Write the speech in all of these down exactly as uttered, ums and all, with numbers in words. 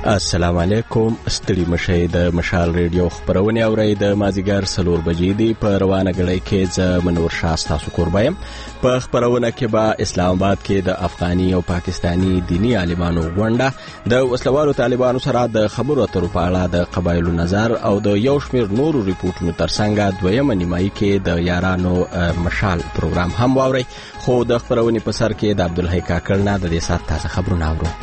السلام علیکم. ستړي مشه د مشال ریډیو خبرونه اورئ. د مازیګر سلور بجې دی په روانه غړي کې ز منور شاه تاسو قربایم. په خبرونه کې به اسلام آباد کې د افغاني او پاکستانی دینی عالمانو غونډه، د وسلوالو طالبانو سره د خبرو اترو په اړه د قبایلو نظر او د یو شمېر نورو ریپورتونو ترڅنګ دویمه نیمایي کې د یارانو مشال پروګرام هم واورئ. خو د خبرونې په سر کې د عبدالحی کاکړ نه د دې سات تازه خبرونه اورو.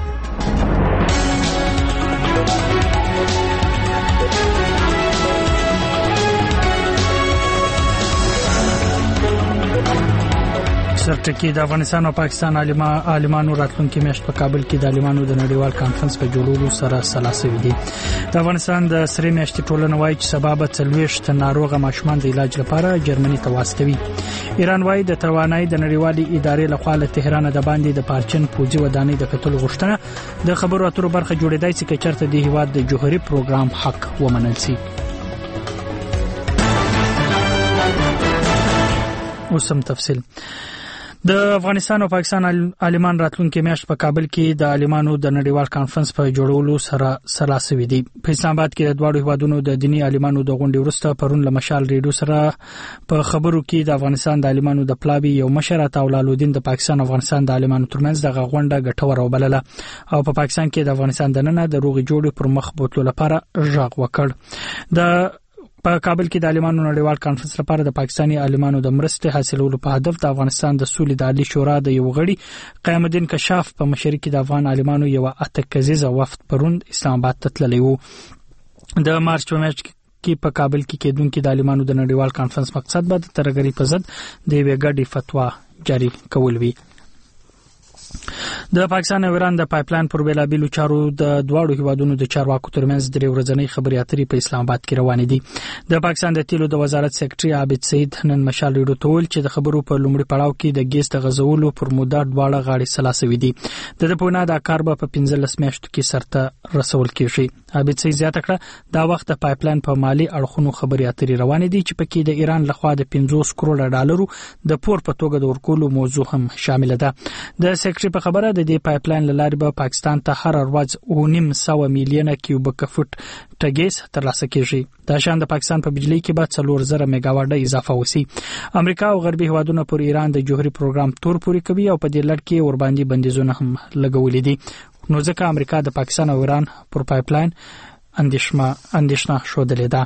سرټکی د افغانستان او پاکستان عالمانو راتلونکي میاشت په کابل کې د عالمانو د نړیوال کانفرنس په جوړولو سره سلاسوي دي. د افغانستان د سری میاشتې ټولنه وایي چې سبب څلويشت ناروغه ماشومان د علاج لپاره جرمني ته واستوي. ایران وایي د توانایي د نړیوالې ادارې لخوا له تهران د باندې د پارچن پوځي ودانۍ د کتل غوښتنه د خبرو اترو برخه جوړېدای چې چرته د هیواد د جوهري پروګرام حق ومنل شي. اوسم تفصیل. د افغانستان او پاکستان عالمان راتلونکي میاشت په کابل کې د عالمانو د نړیوال کانفرنس په جوړولو سره سلاسوي دي. په اسلام آباد کې د دوه هیوادونو د دینی عالمانو د غونډې وروسته پرون له مشال ریډیو سره په خبرو کې د افغانستان د عالمانو د پلاوی یو مشر عطاولالدین د پاکستان او افغانستان د عالمانو ترمنځ د غونډه ګټوره وبلله او په پاکستان کې د افغانستان د نن د روغي جوړې پر مخ بوتلو لپاره ژغ وکړ. د په کابل کې د عالمانو نړیوال کانفرنس لپاره د پاکستانی عالمانو د مرستې حاصلولو په هدف د افغانستان د سولې د عالی شورا د یو غړي قیام الدین کشاف په مشرۍ کې د افغان عالمانو یو اته کزیزه وفد پرون اسلام آباد ته تللی وو. د مارچ په میاشت کې په کابل کې کېدونکو د عالمانو د نړیوال کانفرنس مقصد به د ترګری په ضد د یوې ګډې فتوا جاری کول وي. د پاکستان او ایران د پایپلاین پر بیلابیلو چارو د دواړو هیوادونو د چارواکو ترمنځ درې ورځنۍ خبرې اترې په اسلام آباد کې روانې دي. د پاکستان د تیلو د وزارت سکرټري عابد سعید نن مشال ریډیو ته ویل چې د خبرو په لومړي پړاو کې د ګیس د غزولو پر موده دواړه غاړې سلاسوي دي. د دې په نه د کار به په پنځلس میاشتو کې سرته رسول کیږي. عابد سعید زیاته کړه دا وخت د پایپلاین په مالی اړخونو خبرې اترې روانې دي چې پکې د ایران لخوا د پنځوس کروڑه ډالرو د پور په توګه د ورکولو موضوع هم شامل ده. د سکرټري په خبره د دې پایپلاین لارې به پاکستان ته هر ورځ او نیم سو میلیونه کیوبیک فوټ ټګیس ترلاسه کیږي. دا شان د پاکستان په بجلی کې به څلور زره میگاواټ اضافه وسی. امریکا او غربي هیوادونو پر ایران د جوهري پروګرام تور پوري کوي او په دې لړ کې ور باندې بندیزونه هم لګولې دي. نو ځکه امریکا د پاکستان او ایران پر پایپلاین اندیشمه اندیشنه شودلې ده.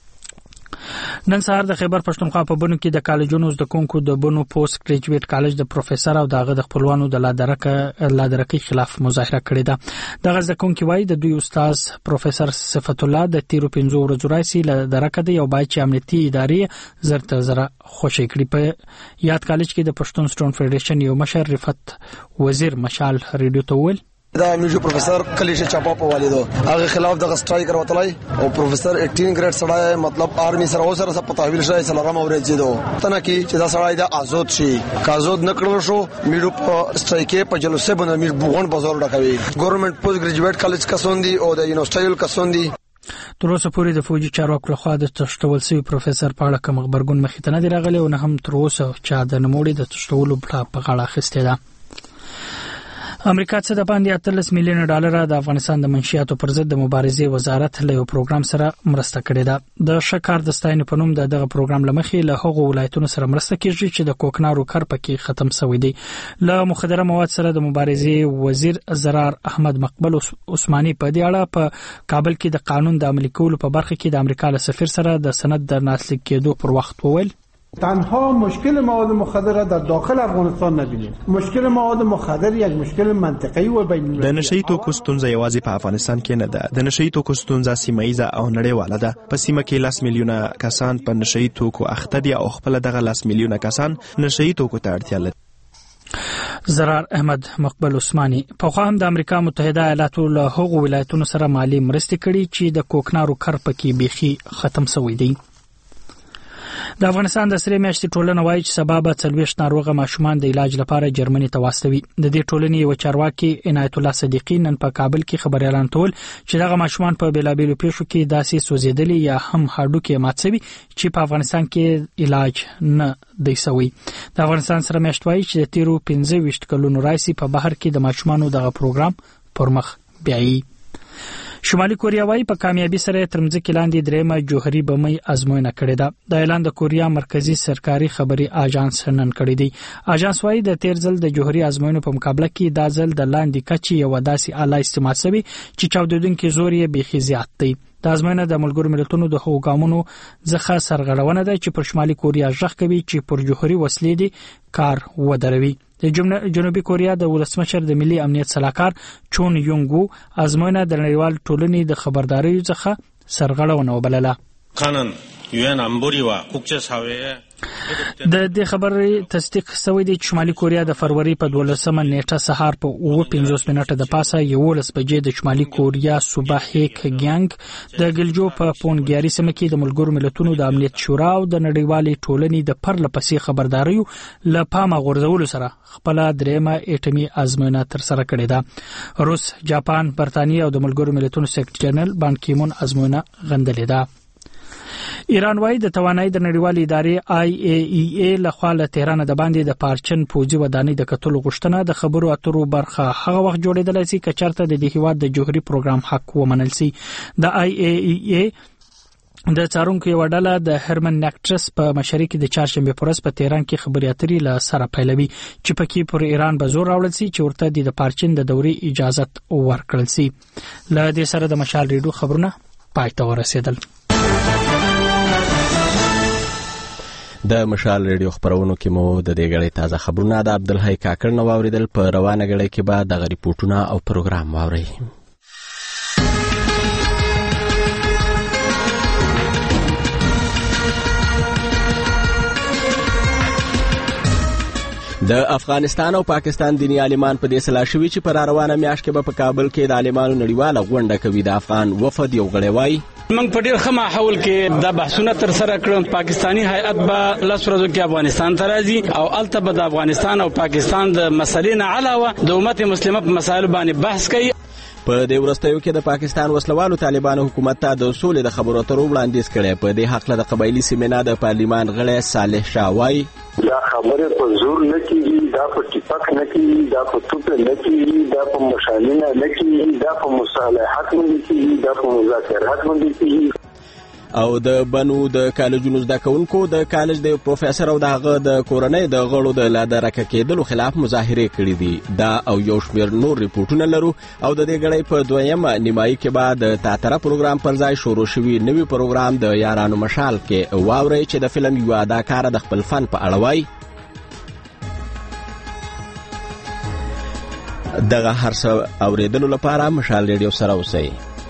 نن سهار د خیبر پښتونخوا په بنو کې د کالجونو د کونکو د بنو پوسټ ګریجویټ کالج د پروفیسور او دغه د خپلوانو د لادرکه لادرکې خلاف مظاهره کړې ده. دغه د کونکو وای د دوی استاد پروفیسور صفت الله د تیرو پنځو ورځو راځي لادرکه دی او باید چې امنیتي ادارې زرته زره خوشی کړي. په یاد کالج کې د پښتون سټون فدریشن یو مشر رفت وزیر مشال ریډیو ته ویل دا میوزیک پروفیسور کلیشه چاپا په والدو هغه خلاف د سټرایک وروتلای او پروفیسور اټین ګریډ سره مطلب آرمي سره اوسره په تحویل شای سلام اورې زیدو تنه کی چې دا سړی د آزاد شي کازود نکړو شو میډو سټرایک په جلوسه باندې میډ بوغون بازار ډکوي. ګورنمنت پوسټ ګریجویټ کالج کسوندي او د یونیورسيټي کسوندي تر اوسه پورې د فوجي چارواکو لخوا د تشتول سوي پروفیسور په اړه کوم خبرګون مخې ته نه دی راغلی او نه هم تر اوسه چا د نموړي د تشتولو په غاړه اخیسته ده. امریکا څخه د باندې اتلس میلیون ډالر د افغانستان د منشیاتو پر ضد د مبارزې وزارت له یو پروګرام سره مرسته کړې ده. د شکار د ستاینې په نوم دغه پروګرام لمخې له هغو ولایتونو سره مرسته کیږي چې د کوکنارو کار پکې ختم شوی دی. له مخدره مواد سره د مبارزې وزیر زرار احمد مقبل عثماني په دې اړه په کابل کې د قانون د عملي کولو په برخه کې د امریکا له سفیر سره د سند د ناسلیک کېدو پر وخت وویل تنها مشکل مواد مخدر را در داخل افغانستان نبینیم. مشکل مواد مخدر یک مشکل منطقه‌ای و بین المللی. د نشئی توکو ستونزه یوازې په افغانستان کې نه ده. د نشئی توکو ستونزه سیمه ایزه او نړیواله ده. په سیمه کې لاس میلیونه کسان په نشئی توکو اخته دي او خپل دغه لاس میلیونه کسان نشئی توکو ته اړتیا لري. زرار احمد مقبل عثماني په خو هم د امریکا متحده ایالاتو له هغو ولایتونو سره مالی مرستې کړي چې د کوکنارو کار پکې بيخي ختم شوی دی. د افغانستان د سری میاشتې ټولنه وایي چې سبب څلويشت ناروغه ماشومان د علاج لپاره جرمني ته واستوي. د دې ټولنې یو چارواکي عنایت الله صدیقی نن په کابل کې خبر اعلان کول چې دغه ماشومان په بیلابیلو پیښو کې داسې سوځیدلي یا هم هډوکي مات شوي چې په افغانستان کې علاج نه دی شوی. د افغانستان سره میاشت وایي چې د تیرو پنځه ویشت کلونو راځي په بهر کې د ماشومانو دغه پروګرام پر مخ بیایي. شمالي کوریا وايي په کامیابی سره ترمځکې لاندې درېمه جوهري بمي ازموینه کړې ده. د اعلان د کوریا مرکزی سرکاري خبري اژانس نن کړی دی. اژانس وايي د تیر ځل د جوهري ازموینو په مقابله کې دا ځل د لاندې کچې یو داسې اعلی استعمال شوی چې چاودیدونکو زور یې بيخي زیات دی. د ازموینه د ملګرو ملتونو د حقوقامونو ځخه سرغړونه ده چې پر شمالي کوریا ژغ کوي چې پر جوهري وسلې دي کار ودروي. د جنوبي کوریا د ولسمشر د ملي امنیت صلاحکار چون یونګو ازموینه د نړیوال ټولنې د خبرداري څخه سرغړونه وبلله. قانون یوان امبوري وا کوکچه ساوي د دې خبرې تصدیق شوی دی چې شمالي کوریا د فروری په دولسمه نیټه سهار په اوه پنځوس منټه د پاسه یولس بجې د شمالي کوریا صوبه هیک ګیانګ د ګلجو په پونګیاري سیمه کې د ملګرو ملتونو د امنیت شورا او د نړیوالې ټولنې د پرلپسې خبرداريو له پامه غورځولو سره خپل درېمه اټومي ازموینه تر سره کړې ده. روس، جاپان، برتانیې او د ملګرو ملتونو سیکریټری جنرال بان کی مون ازموینه غندلې ده. ایران وايي د توانایي د نړیوالې ادارې آی ای ای ای لخوا له تهران د باندې د پارچن پوزي ودانۍ د کتلو غوښتنه د خبرو اترو برخه هغه وخت جوړېدل چې کچرته د دې هیواد د جوهري پروګرام حق ومنل سي. د آی ای ای ای د څارونکو یو ډله د هرمن نکټرس په مشرۍ کې د چهارشنبه پورس په تهران کې خبري اترې له سره پیلوي چې پکې پر ایران به زور راوړل سي چې ورته د پارچن د دورې اجازه ورکړل سي. له دې سره د مشال ریډیو خبرونه پای ته ورسېدل. د مشال ریډیو خبرونو کې مو د دې غړي تازه خبرونه د عبدالحی کاکړ نو اوریدل. په روانه غړي کې به د غری پورټونه او پروګرام واوري. د افغانستان او پاکستان دینی عالمان په دې سلا شوي چې پر روانه میاشت کې به په کابل کې د عالمانو نړیواله غونډه کوي. د افغان وفد یو غړی وایي موږ په ډیر ښه ماحول کې د بحثونه تر سره کړو. پاکستانی هیئت به لس ورځو کې افغانستان ته راځي او الته به د افغانستان او پاکستان د مسلې نه علاوه د امت مسلمه په مسایلو باندې بحث کوي. په دې ورستیو کې د پاکستان وسلوالو طالبانو حکومت ته د اصول د خبرو اترو وړاندیز کړي. په دې حق له د قبایلی سیمینار د پارلیمان غړی صالح شاه وایي دا خبره په زور نه کیږي، دا په ټیپک نه کیږي، دا په توپ نه کیږي، دا په مشالینه نه کیږي، دا په مصالحات باندې کیږي، دا په مذاکرات باندې کیږي. او د بنو د کالجونو زده کوونکو د کالج د پروفیسور او دغه د کورنۍ د غړو د لادرکه کېدلو خلاف مظاهره کړې دي. دا او یو شمېر نور ریپورتونه لرو او د دې غړي په دویمه نیمایي کې بعد تاتره پروګرام پر ځای شروع شوی نوی پروګرام د یارانو مشال کې واوري چې د فلم یو اداکار د خپل فن په اړه وایي. دغه هر څه اوریدلو لپاره مشال ریډیو سره اوسئ.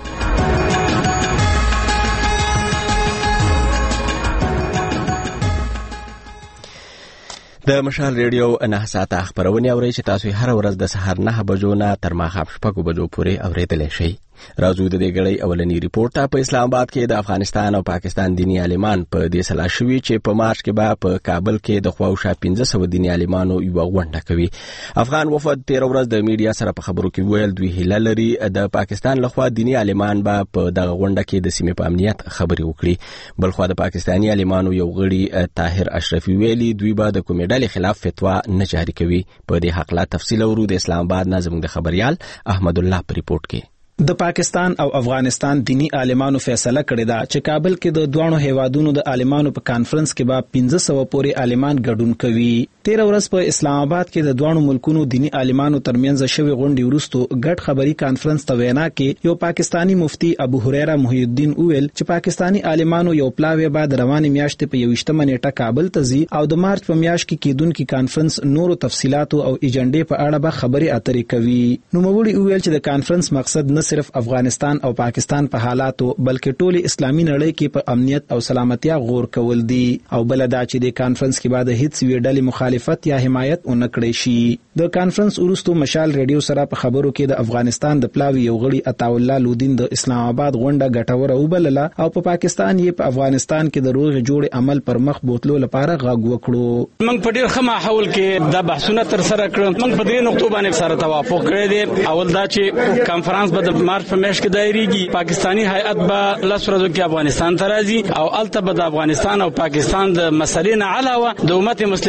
د مشال ریډیو نه ساعته خبرونه اورئ چې تاسو هر ورځ د سهار نه بجو نه تر ماښام شپږ بجو پورې اوریدلای شئ. راځو د دې غړي اولنی ریپورت په اسلام آباد کې د افغانستان او پاکستان دینی عالمان په دې سلا شوي چې په مارچ کې به په کابل کې د خواوشا پنځه سوه دینی عالمانو یو غونډه کوي. افغان وفد تیر ورځ د میډیا سره په خبرو کې ویل دوی هیله لري د پاکستان لخوا دینی عالمان به په دغه غونډه کې د سیمې په امنیت خبري وکړي. بلخو د پاکستانی عالمانو یو غړي طاهر اشرفي ویلي دوی به د کومې ډلې خلاف فتوا نه جاری کوي. په دې حق لا تفصیل ورو د اسلام آباد نظم د خبريال احمد الله په ریپورت کې. د پاکستان او افغانستان دینی عالمانو فیصله کړې ده چې کابل کې د دوه هیوادونو د عالمانو په کانفرنس کې به پنځه سوه پورې عالمان ګډون کوي. تیر ورځ په اسلام آباد کې د دوه ملکونو دینی عالمانو ترمنځ شوی غونډې وروسته ګډ خبري کانفرنس ته وینا کې یو پاکستانی مفتی ابو هريره محی الدین ویل چې پاکستانی عالمانو یو پلاوی بعد روانې میاشتې په یوشتمه نیټه کابل ته ځي او د مارچ په میاشت کې کېدونکي کانفرنس نورو تفصيلات او ایجنډې په اړه به خبري اترې کوي. نو موږ ویل چې د کانفرنس مقصد نه صرف افغانستان او پاکستان په حالاتو بلکې ټولي اسلامي نړۍ کې په امنیت او سلامتیا غور کول دي او بل دا چې د کانفرنس کې بعد هیڅ ویډلې مخالفت یا حمایت اونکړي شي. د کانفرنس وروسته مشال ریډیو سره په خبرو کې د افغانستان د پلاوی یو غړي عطا الله لودین د اسلام آباد غونډه ګټوره وبلله او په پاکستان یې په افغانستان کې د روغ جوړ عمل پر مخ بوتلو لپاره غږ وکړو. موږ په ډیر ښه ماحول کې د بحثونه تر سره کړو. موږ په دې نقطو باندې سره توافق کړی دی. اول دا چې کانفرنس به د مارچ په میاشت کې دایریږي. پاکستانی هیئت به لس ورځو کې افغانستان ته راځي او الته به د افغانستان او پاکستان د مسلې نه علاوه د امت مسلمه په مسایلو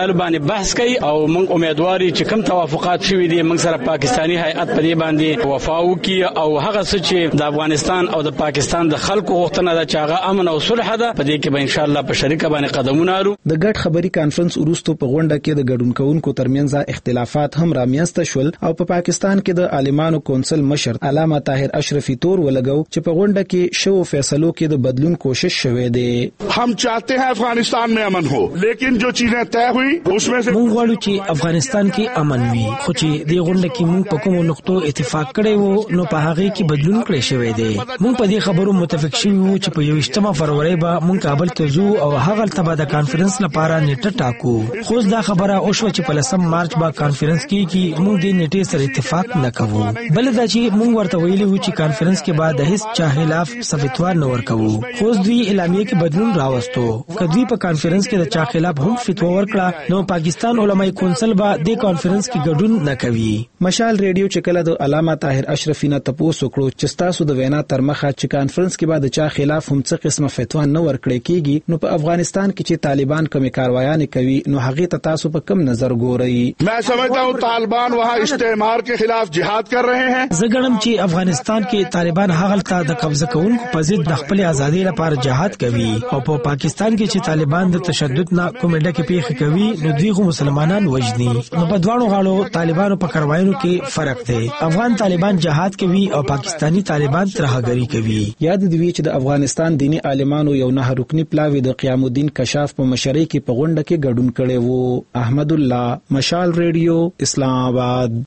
مسایل باندې بحث کوي او موږ امیدواري چې کوم توافقات شوي دي موږ سره پاکستانی هیئت په دې باندې وفا وکړي او هغه څه چې د افغانستان او د پاکستان د خلکو غوښتنه ده چې هغه امن او صلح ده په دې کې به ان شاء الله په شریکه باندې قدمونه اړو. د ګډ خبري کانفرنس وروسته په غونډه کې د ګډون کوونکو ترمنځ اختلافات هم رامیاسته شول او په پا پاکستان کې د عالمانو کونسل مشر علامه طاهر اشرفي تور ولګو چې په غونډه کې شو فیصلو کې د بدلون کوشش شوه دی. हम चाहते हैं अफगानिस्तान में अमन हो लेकिन जो चीजें तय हुई उसमें से موږ غواړو چې افغانستان کې امن وي خو چې د غونډه کې موږ په کومو نقطو اتفاق کړی وو نو په هغه کې بدلون کړی شوی دی. موږ په دې خبرو متفق شوي وو چې په یوویشتمه فروری به موږ کابل ته ځو او هغه ته د کانفرنس لپاره نیټه ټاکو. خو دا خبره او شو چې په لسم مارچ به کانفرنس کېږي موږ د نیټې سره اتفاق نه کوو. بل دا چې موږ ورته ویلي وو چې کانفرنس کې بعد هیڅ چا خلاف فتوا نه ورکوو. خو دوی اعلامیه کې بدلون راوستو. کدی په کانفرنس کې د چا خلاف هم فتوا ورکړه نو پاکستان علماء کونسل به د کانفرنس کې ګډون نه کوي. مشال ریډیو چې کله د علامه طاهر اشرفي نه تاسو کړو چې تاسو د وینا تر مخه چې کانفرنس کې بعد چا خلاف هم څه قسمه فتوا نه ورکړي کیږي نو په افغانستان کې چې طالبان کومې کاروایان کوي نو هغه ته تاسو په کم نظر ګورئ؟ मैं समझता हूं طالبان वहां इस्तेमार के खिलाफ जिहाद कर रहे हैं. زګړم چې افغانستان کې طالبان هغه ته د قبضه کوونکو په ضد د خپل ازادي لپاره جهاد کوي او په پاکستان کې چې طالبان د تشدد نه کومه ډکه پیښه کوي نو دوی خو مسلمانان وژني. نو په دواړو غاړو طالبانو په کاروایانو کې فرق دی. افغان طالبان جهاد کوي او پاکستانی طالبان ترهګری کوي. یاد دی چې د افغانستان دینی عالمانو یو نه رکنی پلاوی د قیام الدین کشاف په مشرۍ کې په غونډه کې ګډون کړي وو. احمد الله، مشال ریډیو، اسلام آباد.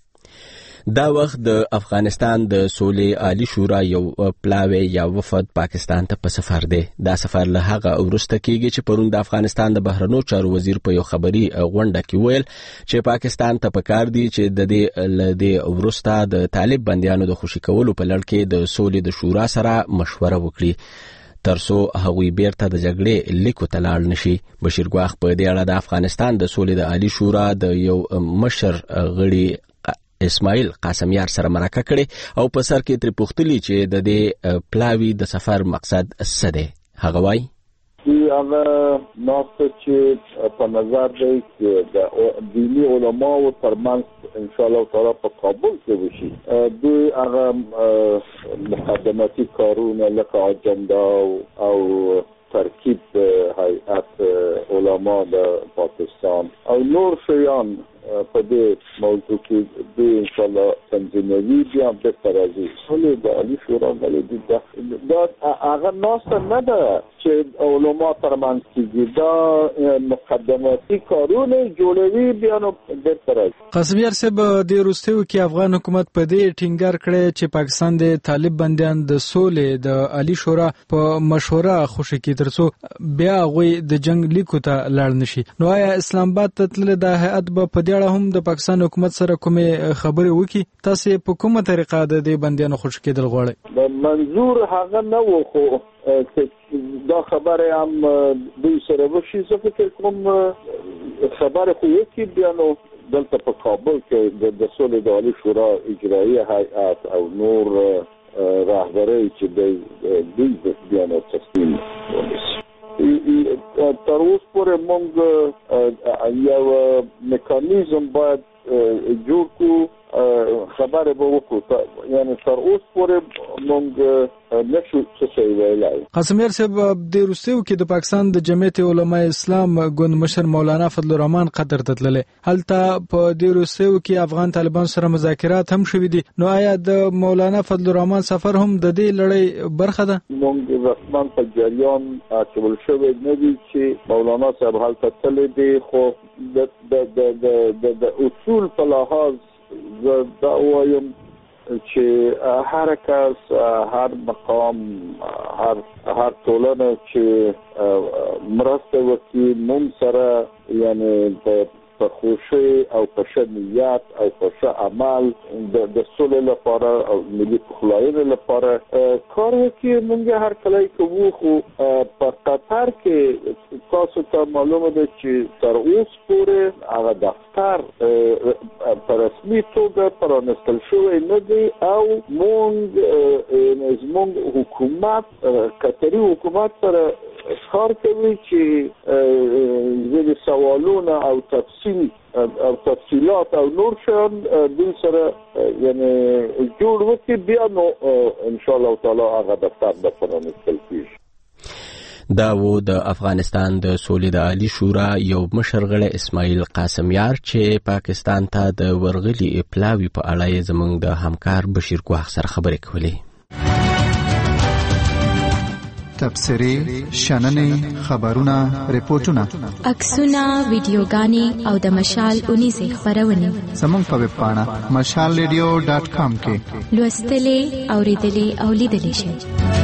دا وخت د افغانستان د سولې عالی شورا یو پلاوی یا وفد پاکستان ته په سفر دی. دا سفر له هغه وروسته کېږي چې پرون د افغانستان د بهرنیو چارو وزیر په یو خبري غونډه کې ویل چې پاکستان ته پکار دی چې د دې له دې وروسته د طالب بندیانو د خوشي کولو په لړ کې د سولې د شورا سره مشوره وکړي ترڅو هغوی بیرته د جګړې لیکو ته لاړ نشي. بشیر ګواخ په دې اړه د افغانستان د سولې د عالی شورا د یو مشر غړي اسماعیل قاسمیار سره مرکه کړي او په سر کې تر پوښتلي چې د دې پلاوی د سفر مقصد څه دی. هغه وایي هغه ناست چې په نظر دی چې د دینی علماو ترمنځ ان شاء الله تعالی په کابل کې وشي. دوی هغه مقدماتي کارونه لکه اجندا او ترکیب هیئت علما د پاکستان او نور شیان په دې موضوع کې د ان شاء الله تنظیموي بیا د ترازی سولې د عالی شورا غړي دا هغه ناست نه ده چې علما ترمنځ کېږي. دا مقدماتي کارونه جوړوي بیا نو د ترازی. قاسمیار صاحب د روسیو کې افغان حکومت په دې ټینګار کړی چې پاکستان د طالب بندیان د سولې د عالی شورا په مشوره خوشی کې ترڅو بیا غوي د جنگ لیکو ته لاړ نشي. نو آیا اسلام آباد ته تل د هیئت په پدې هم د پاکستان حکومت سره کومه خبرې وکي؟ تاسو په کومه طریقه د دې بندیانو خوشی کېدل غواړئ؟ منظور هغه نه و خو دا خبره هم دوی سره وشي. زه فکر کوم خبره خو یې بیا نو دلته په کابل کې د سولې د عالی شورا اجرایي هیئت او نور راهبري چې دوی بیا نو تصمیم ونیسي. تر اوسه پورې موږ یو میکانیزم باید جوړ کړو خبره به وکړو یعنی تر اوسه پورې موږ نشو څه ویلای. قاسمیار صاحب د روسیو کې د پاکستان د جمعیت علماء اسلام ګوند مشر مولانا فضل الرحمن قطر ته تللی. هلته په د روسیو کې افغان طالبان سره مذاکرات هم شوي دي. نو آیا د مولانا فضل الرحمن سفر هم د دې لړۍ برخه ده؟ موږ رسما په جریان اچول شوی نه دي چې مولانا صاحب هلته تللی دی خو د د د اصول په لحاظ دا وایم چې هر کس هر مقام هر هر ټولنه چې مرسته وکړي موږ سره یعنی په خوشي او په ښه نیت او په ښه عمل د سولې لپاره او ملي پخلاینې لپاره کار وکړي. موږ هر کله کوو خو په قطر کې تاسو ته معلومه ده چې تر اوسه پورې هغه دفتر په رسمي توګه پرانستل شوی نه دی او موږ زموږ حکومت قطري حکومت سره اظهار کوي چې د سوالونه او تفصیل او تفصیلات او نور شان د سره یعنی جوړ وکړي بیا نو ان شاء الله تعالی هغه دفتر د پرانستل کیږي. دا و د افغانستان د سولې د عالی شورا یو مشرغړی اسماعیل قاسمیار چې پاکستان ته د ورغلي اپلاوی په اړه زموږ د همکار بشیر ګواخ سره خبرې کولې. تبصرې، شننې، خبرونه، ریپورتونه، عکسونه، ویډیوګانې او د مشال اونیزې خبرونه زموږ په ویب پاڼه مشال ریډیو ډاټ کام کې لوستلې، اوریدلې او لیدلې شئ.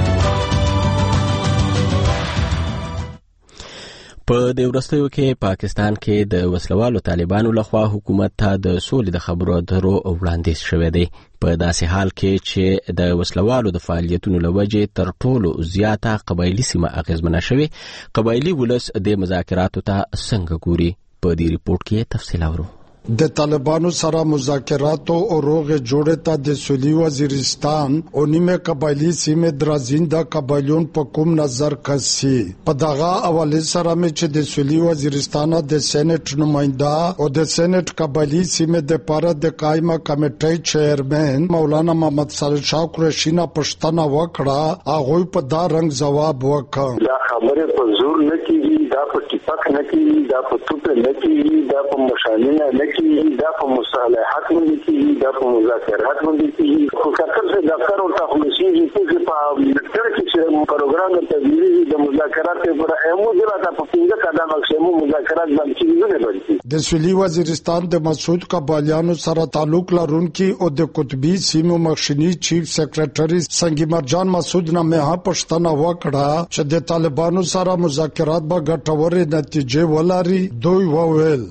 په د ورستیو کې پاکستان کې د وسلوالو طالبانو لخوا حکومت ته د سولې د خبرو اترو وړاندیز شوی دی په داسې حال کې چې د وسلوالو د فعالیتونو لوجې تر ټولو زیاته قبایلی سیمه اغیزمنه شوی. قبایلی ولس د مذاکراتو ته څنګه ګوري؟ په دې ریپورت کې تفصیل اورو. د طالبانو سره مذاکرات او روغ جوړه ته د سولې وزیرستان او نیمه قبایلی سیمه درازینده قبایلون په کوم نظر کسي په دغه اواله سره مې چې د سولې وزیرستان د سېنات نماینده او د سېنات قبایلی سیمه د پاره د قائمه کمیټې چیرمن مولانا محمد صالح شاه قریشی نه پښتنه وکړه. هغه په دا رنګ جواب وکړ. دا خبره په زور نه کیږي، دا په ټیپک نه کیږي، دا په توپ نه کیږي، دا په مشالینه نه کیږي، دا په مصالحات باندې کیږي، دا په مذاکرات باندې کیږي. خو کله چې د کارو تخلصي چې په لټر کې چې پروګرام تدویري د مذاکرات پر امو دراته په څنګه کډه مقصمو مذاکرات باندې کیږي نه باندې د سولې وزیرستان د مسعود قبالیانو سره تعلق لرونکي او د قطبی سیمو مخشنی چیف سیکریټری سنگی مرجان مسعود نه مه پښتنه وکړه چې د طالبانو سره مذاکرات به ګټورې نتیجې ولري. دوی وویل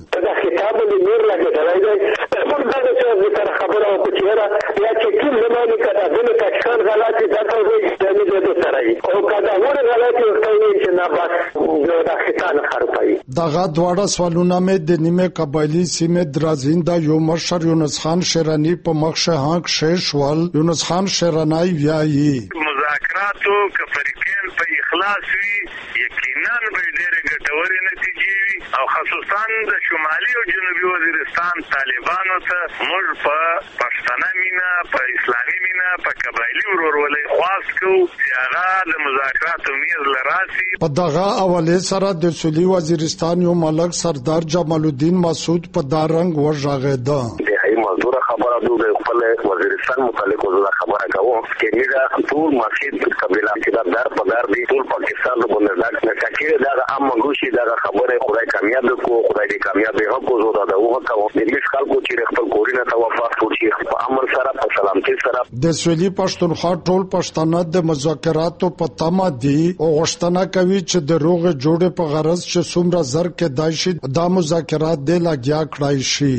خبره او کچېره یا چې کوم زمانه کده د پاکستان غلطي د توګه د دې سره او کدا ور غلطي ورته چې نه بس د خطان خرپای. دغه دواړه سوالونه مې د نیمه قبایلی سیمه درازینده یو مشر یونس خان شیرانی په مخشه هانک شیشوال یونس خان شیرانی ویایي مذاکراتو که فریقین په اخلاص وي یقینا به ډېرې ګټورې نتیجې وي او خصوصا د شمالي او جنوبي وزیرستان طالبانو ته موږ په پښتنه مینا په اسلامي مینا په قبایلی ورورولۍ خواست کوو چې هغه د مذاکراتو میز لراسي. په دغه اواله سره د سولې وزیرستان یو ملک سردار جمال الدین مسعود په دا رنګ وژغېده. مزدور خبره دوی خپل وزیرستان متعلق وزاره خبره کوي چې موږ ټول مسجد قبيله چې در په در دی ټول پاکستان په بندر نه کېږي دا عام غوشي دا خبره خدای کامیاب کو خدای دې کامیاب به کو زو دا وه کوم د مش خلکو چې خپل کورینه توافق وکړي په امر سره په سلامتی سره. د سولې پښتونخوا ټول پښتانه د مذاکراتو په تمه دي او غوښتنه کوي چې د روغ جوړې په غرض چې څومره زر کې دایشي دا مذاکرات د لګیا کړای شي.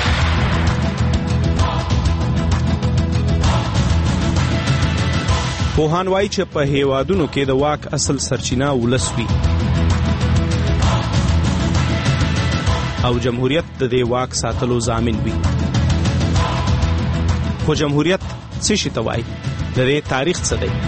پوهان وایي چې په هیوادونو کې د واک اصل سرچینه ولس وي او جمهوریت د دې واک ساتلو ضامن وي. خو جمهوریت څه شي ته وایي؟ د دې تاریخ څه دی؟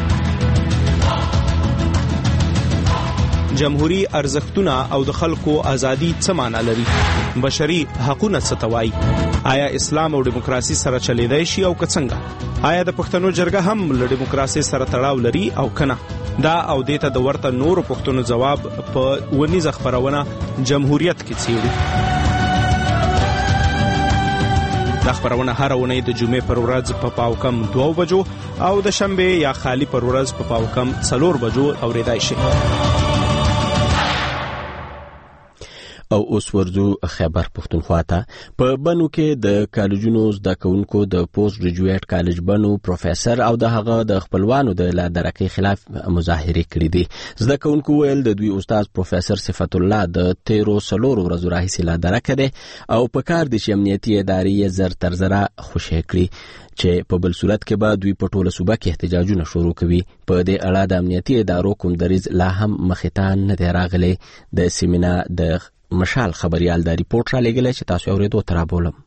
جمهوری ارزښتونه او د خلکو ازادي څه معنی لري؟ بشري حقوقونه څه ته وایي؟ آیا اسلام او دیموکراسي سره چلیدای شي او که څنګه؟ آیا د پښتنو جرګه هم له دیموکراسي سره تړاو لري او کنه؟ دا او دیته د ورته نورو پښتنو جواب په ونیزه خبرونه جمهوریت کې څیړو. دا خبرونه هر ونې د جمعې پر ورځ په پاو کم دوه بجو او د شنبه یا خالی پر ورځ په پاو کم څلور بجو اوریدای شي. او اوس ورځو خیبر پښتونخوا ته. په بنو کې د کالجونو زده کوونکو د پوسټ ګریجویټ کالج بنو پروفیسور او د هغه د خپلوانو د لادرکۍ خلاف مظاهره کړې دي. زده کوونکو ویل د دوی استاد پروفیسور صفت الله د تیرو سلور ورځو راهیسې لادرکه ده او په کار د امنیتي ادارې زر تر زره خوشی کړی چې په بل صورت کې به دوی په ټوله صوبه کې احتجاجونه شروع کوي. په دې اړه د امنیتي ادارو کوم دریځ لا هم مخې ته نه دی راغلی. د سیمینا د مشال خبريال دا ریپورت را لګلې چې تاسو اورېدو تر ابولم.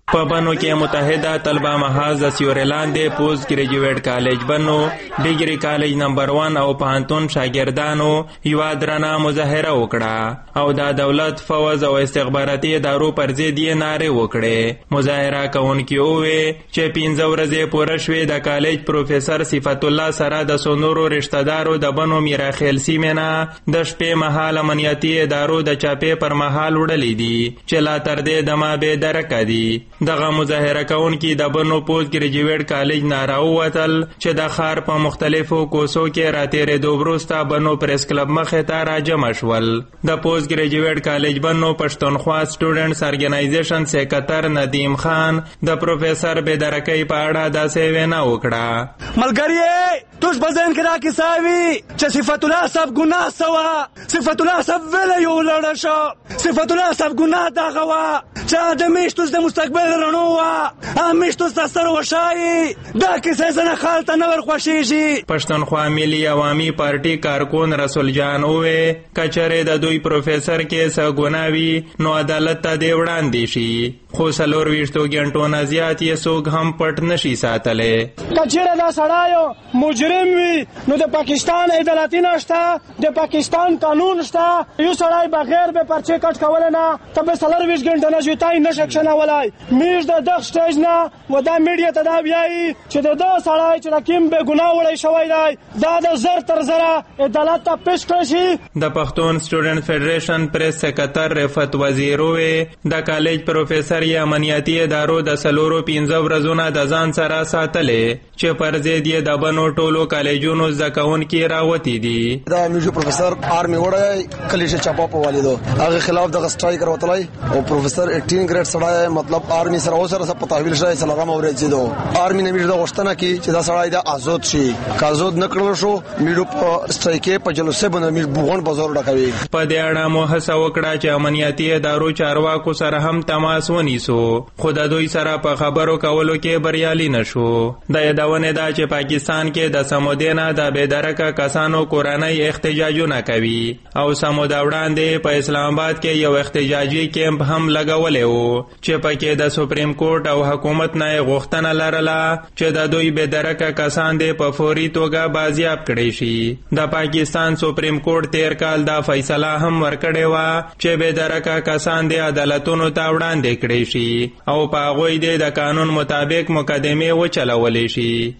په بنو کې متحده طلبه محاذ د سیورلند پوسټ ګریجویټ کالج بنو ډیګري کالج نمبر ون او پوهنتون شاګردانو یوه درنه مظاهره وکړه او د دولت فوز او استخباراتي ادارو پر ضد یې نارې وکړې. مظاهره کوونکي وویل چې پنځه ورځې پوره شوې د کالج پروفیسر صفت الله سره د څو نورو رشته دارو د بنو میراخیل سیمې نه د شپې مهال امنیتي ادارو د چاپې پر مهال وړلې دي چې لا تر دې دمه بې درکه دي. دغه مظاهره کوونکي د بنو پوسټ ګریجویټ کالج نه راووتل چې د ښار په مختلفو کوڅو کې راتېرېدو وروسته بنو پریس کلب مخې ته راجمع شول. د پوسټ ګریجویټ کالج بنو پښتونخوا سټوډنټس ارګنایزیشن سیکرټر ندیم خان د پروفیسر بې درکۍ په اړه داسې وینا وکړه. ملګری توش په ذهن کې راکیساوي چې صفت الله صاحب ګناه سوه، صفت الله صاحب ویلی یو لړه شو، صفت الله صاحب ګناه دغه وه چې د میشتوس د مستقبل رڼو وه، هغه میشتوس د ستر وښایي. دا کیسه زنه خال ته نه ورخوښېږي. پښتونخوا ملي عوامي پارټي کارکون رسول جان وویل که چېرې د دوی پروفیسر کې څه ګناه وي نو عدالت ته دې وړاندې شي، خو څلور ویشتو ګنټو نه زیات یې څوک هم پټ نشي ساتلی. که چېرې دا سړی مجرم وي نو د پاکستان عدالتي نشته، د پاکستان قانون شته. یو سړی بغیر به پرچې کټ کولی نه ته به څلور ویشت ګنټه نه ژوتی نشه کښېنولی. میږ د دغه سټیج نه و دا میډیا ته دا وایي چې د ده سړی چې د کوم بې ګناه وړی شوی دی دا د زر تر زره عدالت ته پیش کړی شي. د پښتون سټوډنټ فیډریشن پریس سکرټر رفعت وزیر وویل د کالج پروفیسر یې امنیتي ادارو د څلورو پنځه ورځو نه د ځان سره ساتلی چې پر ضد یې د بنو ټولو کالجونو زده کوونکي راوتي دي. دا میوزیک پروفیسر آرمی وړی کلیشه چاپا په والیدو هغه خلاف د سټرایک راوتلی او پروفیسر اټین ګریډ سړی مطلب آرمی سره اوسره سره په تحویل شوی څلورم اورېدل دي. آرمی نه میډ د غوښتنه کی چې دا سړی د آزاد شي، که آزاد نه کړل شو میډو په سټرایک په جلوسه باندې میډ بوغون بازار ډکوي. په دې اړه مو هڅه وکړه چې امنیتي ادارو چارواکو سره هم تماس ونیسو خو د دوی سره په خبرو کولو کې بریالي نشو. د یادونه ده چې پاکستان کې د سمودینه د بې درکه کسانو کورنۍ احتجاجونه کوي او سمود وړاندې په اسلام آباد کې یو احتجاجي کیمپ هم لګولی و چې پکې د سپریم کورټ او حکومت نه غوښتنه لرله چې د دوی بې درکه کسان دې په فوري توګه بازیاب کړی شي. د پاکستان سپریم کورټ تیر کال دا فیصله هم ورکړې وه چې بې درکه کسان دې عدالتونو ته وړاندې کړی شي او په هغوی دې د قانون مطابق مقدمې وچلولی شي.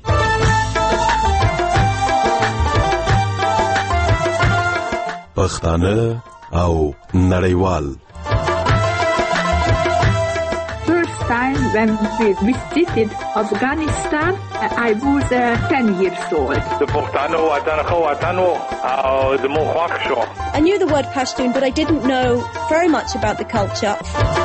پښتانه او نړیوال. First time when we visited Afghanistan, I was uh, ten years old. د پښتانه وطن خو وطن او د مو خوښ شو. I knew the word Pashtun, but I didn't know very much about the culture.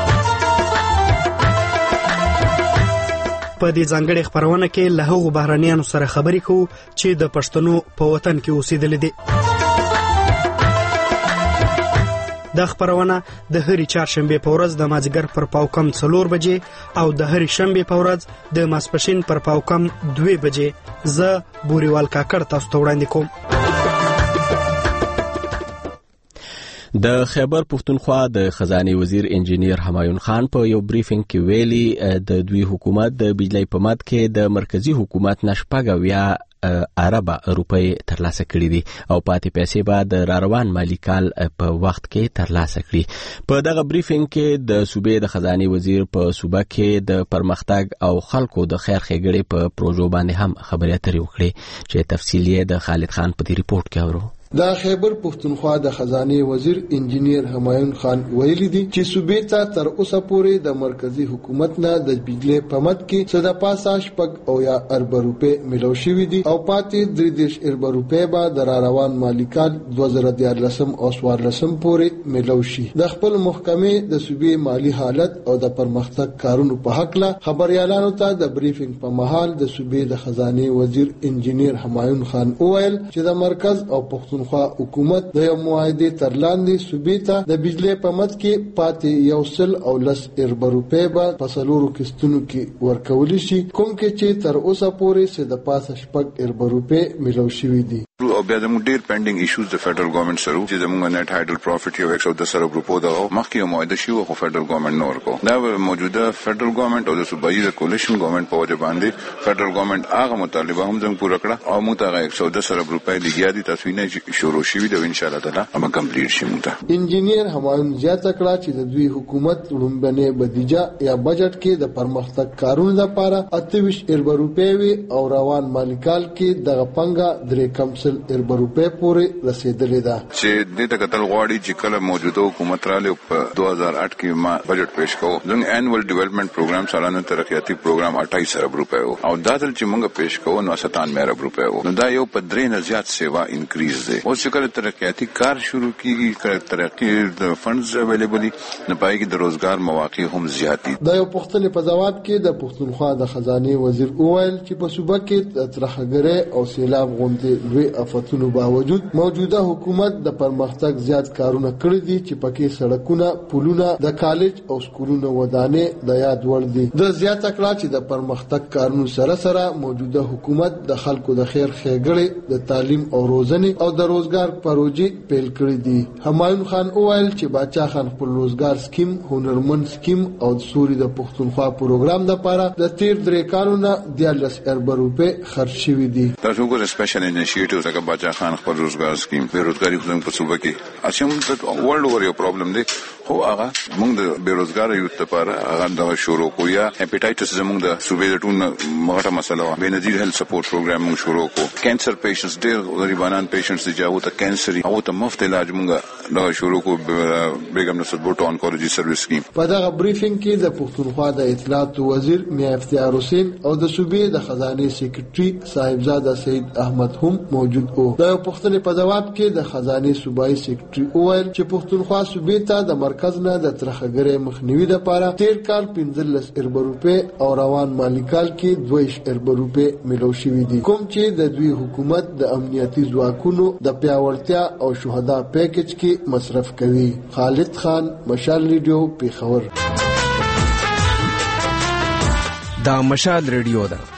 په دې ځانګړې خبرونه کې له هغو بهرانیانو سره خبرې کوو چې د پښتنو په وطن کې اوسېدلي دي. دا خبرونه د هرې چهارشنبې په ورځ د مازدیګر پر پاوکم څلور بجې او د هرې شنبې په ورځ د ماسپښین پر پاوکم دوې بجې زه بوریوال کاکړ تاسو ته وړاندې کوم. د خیبر پښتونخوا د خزانه وزیر انجینیر همایون خان په یو بریفینګ کې ویلي د دوی حکومت د بجلی په مد کې د مرکزی حکومت نشپګویا عربه روپۍ ترلاسه کړې دي او پاتې پیسې به د راروان مالی کال په وخت کې ترلاسه کړي. په دغه بریفینګ کې د صوبې د خزانه وزیر په صوبه کې د پرمختګ او خلکو د خیر ښېګړې په پروژو باندې هم خبرې اترې وکړې چې تفصیل یې د خالد خان په دې ریپورت کې اورو. د خیبر پښتونخوا د خزانه وزیر انجینیر همایون خان ویلي دي چې صوبې ته تر اوسه پورې د مرکزی حکومت نه د بجلی په مد کې څه د پاسه شپږ او یا اربع روپۍ ملو شوي دي او پاتې درې دېرش اربع روپۍ به د راروان مالي کال دوه زره دیارلسم او څوارلسم پورې ملو شي. د خپل محکمې د صوبې مالي حالت او د پرمختګ کارونو په هکله خبريالانو ته د بریفینګ په مهال د صوبې د خزانه وزیر انجینیر همایون خان وویل چې د مرکز او پښتون پښتونخوا حکومت د یو معاهده تر لاندې صوبې ته د بجلی په مد کې پاتې یو سل او لس ارب روپۍ به په څلورو قسطونو کې ورکولی شي، کوم کې چې تر اوسه پورې څه د پاسه شپږ ارب روپۍ ملو شوي دي. او بیا زموږ ډیر پینډینګ ایشوز د فدرل ګورنمنت سره چې زموږ نت هایډل پروفیټ یو ایک سو دس ارب روپو دا مخکې معاهده شوی خو فدرل ګورنمنت نور کو دا موجوده فدرل ګورنمنت او د صوبایي د کولیشن ګورنمنت په وجه باندې فدرل ګورنمنت هغه مطالبه هم زموږ پوره کړه او موږ ته ایک سو دس ارب روپۍ لګیا دي تاسو نه شروع شوی دی ان شاء الله تعالی هم کمپلیټ شي. موږ انجینیر همایون زیاته کړه چې د دوی حکومت لومبنه بودیجه یا بجټ کې د پرمختګ کارونو لپاره اته ویشت ارب روپۍ وي او روان مالیکال کې دغه پنګه درې کمسل ارب روپۍ پورې رسیدلې ده چې د دې کتل غواړي چې کله موجوده حکومت رااله په دو هزار آٹھ کې ما بجټ پیش کوو زموږ انوال ډیولپمنٹ پروګرام سالانه ترقیاتی پروګرام اٹھائیس ارب روپۍ او دا دل چې موږ پیش کوو نو ستانوے ارب روپۍ نو دا یو په درې نه زیات سیوا انکریز دی. او چې کله ترقیاتی کار شروع کیږي کله ترقی د فندز اویلیبل نه پای کې د روزګار مواقع هم زیات دي. دا یو پښتني په جواب کې د پښتونخوا د خزانه وزیر اویل چې په صوبه کې ترخګره او سیلاب غونډې لوی آفتونو باوجود موجوده حکومت د پرمختګ زیات کارونه کړی دي چې پکې سړکونه، پلونه، د کالج او سکولونو ودانې د یاد وړ دي. د زیات کړه چې د پرمختګ کارونو سره سره موجوده حکومت د خلکو د خیر ښېګړې د تعلیم او روزنې او د روزګار پروژې پیل کړې دي. همایون خان اویل چې باچا خان خپل روزګار سکیم، هنرمند سکیم او د سوري د پښتونخوا پروګرام لپاره د تیر درې کالو نه دیارلس ارب روپۍ خرج شوي دي. تاسو ګور سپیشل انیشیټیو څنګه باچا خان خپل روزګار سکیم بیروزګاری خو په صوبه کې اچم د ورلد اوور یو پرابلم دی خو هغه موږ د بیروزګار یوت لپاره هغه د شروع کو یا هپاتایټس زموږ د صوبې د ټون مغټه مسله و بنظیر هیلث سپورټ پروګرام موږ شروع کو. کینسر پیشنټس ډېر غریبانان پیشنټس چې هغه ته کینسر هغه ته مفت علاج موږ دا شروع کو بیگم نصرت بوټو انکولوژي سرویس سکیم. په دغه بریفینګ کې د پښتونخوا د اطلاعات وزیر میا افتیار حسین او د صوبې د خزانه سیکریټري صاحبزاده سید احمد هم موجود وو. د پښتني په جواب کې د خزانه صوبایي سیکریټري اویل چې پښتونخوا صوبې ته د مرکز نه د ترخګرې مخنیوي لپاره تیر کال پنځلس ارب روپۍ او روان مالیکال کې دویش ارب روپۍ ملو شوي دي، کوم چې د دوی حکومت د امنیتي ځواکونو د پیاوړتیا او شهدا پیکج کې مصرف کوي. خالد خان، مشال ریډیو، پیښور. دا مشال ریډیو ده.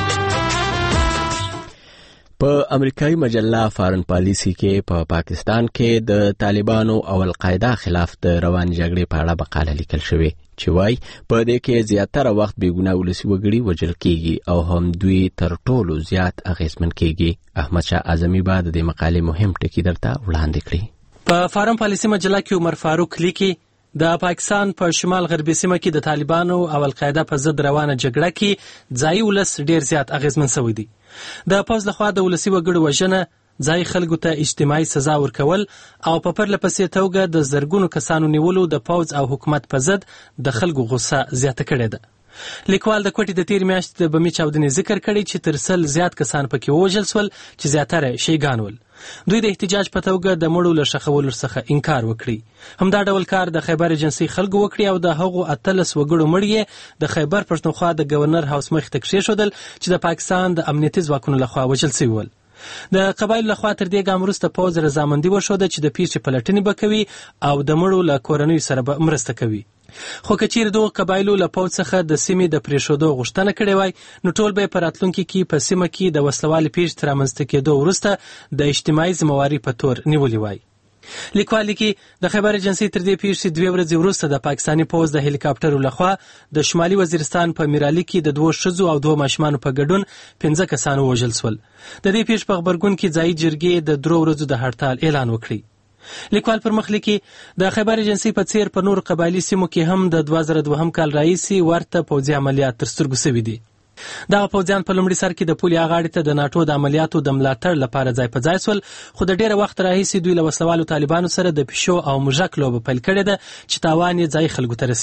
په امریکایي مجله فارن پالیسی کې په پا پاکستان کې د طالبانو او القاعده خلاف د روان جګړې په اړه مقاله لیکل شوې چې وايي په دې کې زیاتره وخت بیګناه ولسی وګړي وژل کیږي او هم دوی تر ټولو زیات اغیزمن کیږي. احمد شاه اعظمي بعد د مقالې مهم ټکی درته وړاندې کړی. په فارن پالیسی مجله کې عمر فاروق لیکي د پاکستان په پا شمال غربي سیمه کې د طالبانو او القاعده په ضد روانه جګړه کې ځای ولس ډیر زیات اغیزمن شوی دی. د پوز لخوا د ولسی وګړو وژنه، ځای خلکو ته اجتماعي سزا ورکول او په پرله پسې توګه د زرګونو کسانو نیولو د پوز او حکومت په ضد د خلکو غوسه زیاته کړې ده. لیکوال د کوټې د تیر میاشتې د بمی چاودنې ذکر کړی چې تر سل زیات کسان پکې ووژل سول چې زیاتره شیګان ول. دوی د احتجاج په توګه د مړو له ښخولو څخه انکار وکړي. همدا ډول کار د خیبر ایجنسي خلکو وکړي او د هغو اتلس وګړو مړي د خیبر پښتونخوا د گورنر هاوس مخ ته کېښودل چې د پاکستان د امنیتي ځواکونو لخوا وژل شوي ول. د قبایلو لخوا تر دې ګام وروسته پوځ رضامندي وښوده چې د پیښې پلټنې به کوي او د مړو له کورنیو سره به مرسته کوي. خو که چیرې دغو قبایلو له پوځ څخه د سیمې د پرېښودو غوښتنه کړې وای نو ټول به یې په راتلونکي کې په سیمه کې د وسلوالې پیښې تر رامنځته کېدو وروسته د اجتماعي ذمهواري په تور نیولې وای. لیکوال لیکي د خیبر ایجنسي تر دې پیښې دوې ورځې وروسته د پاکستاني پوځ د هلیکاپټرو لخوا د شمالي وزیرستان په میرالي کې د دوو ښځو او دوو ماشومانو په ګډون پنځه کسان ووژل سول. د دې پیښې په غبرګون کې ځایي جرګې د درو ورځو د هړتال اعلان وکړي. لیکوال پر مخ لیکي د خیبر ایجنسي په څیر په نور قبایلی سیمو کې هم د دوه زره دوهم کال راهیسې ورته پوځي عملیات تر سترګو شوي دي. دغه پوځیان په لومړي سر کې د پولې هغې ته د ناټو د عملیاتو د ملاتړ لپاره ځای په ځای سول، خو د ډېره وخت راهیسې دوی له وسلوالو طالبانو سره د پیشو او موږک لوبه پیل کړې ده چې تاوان یې ځای خلکو ته رسیږي.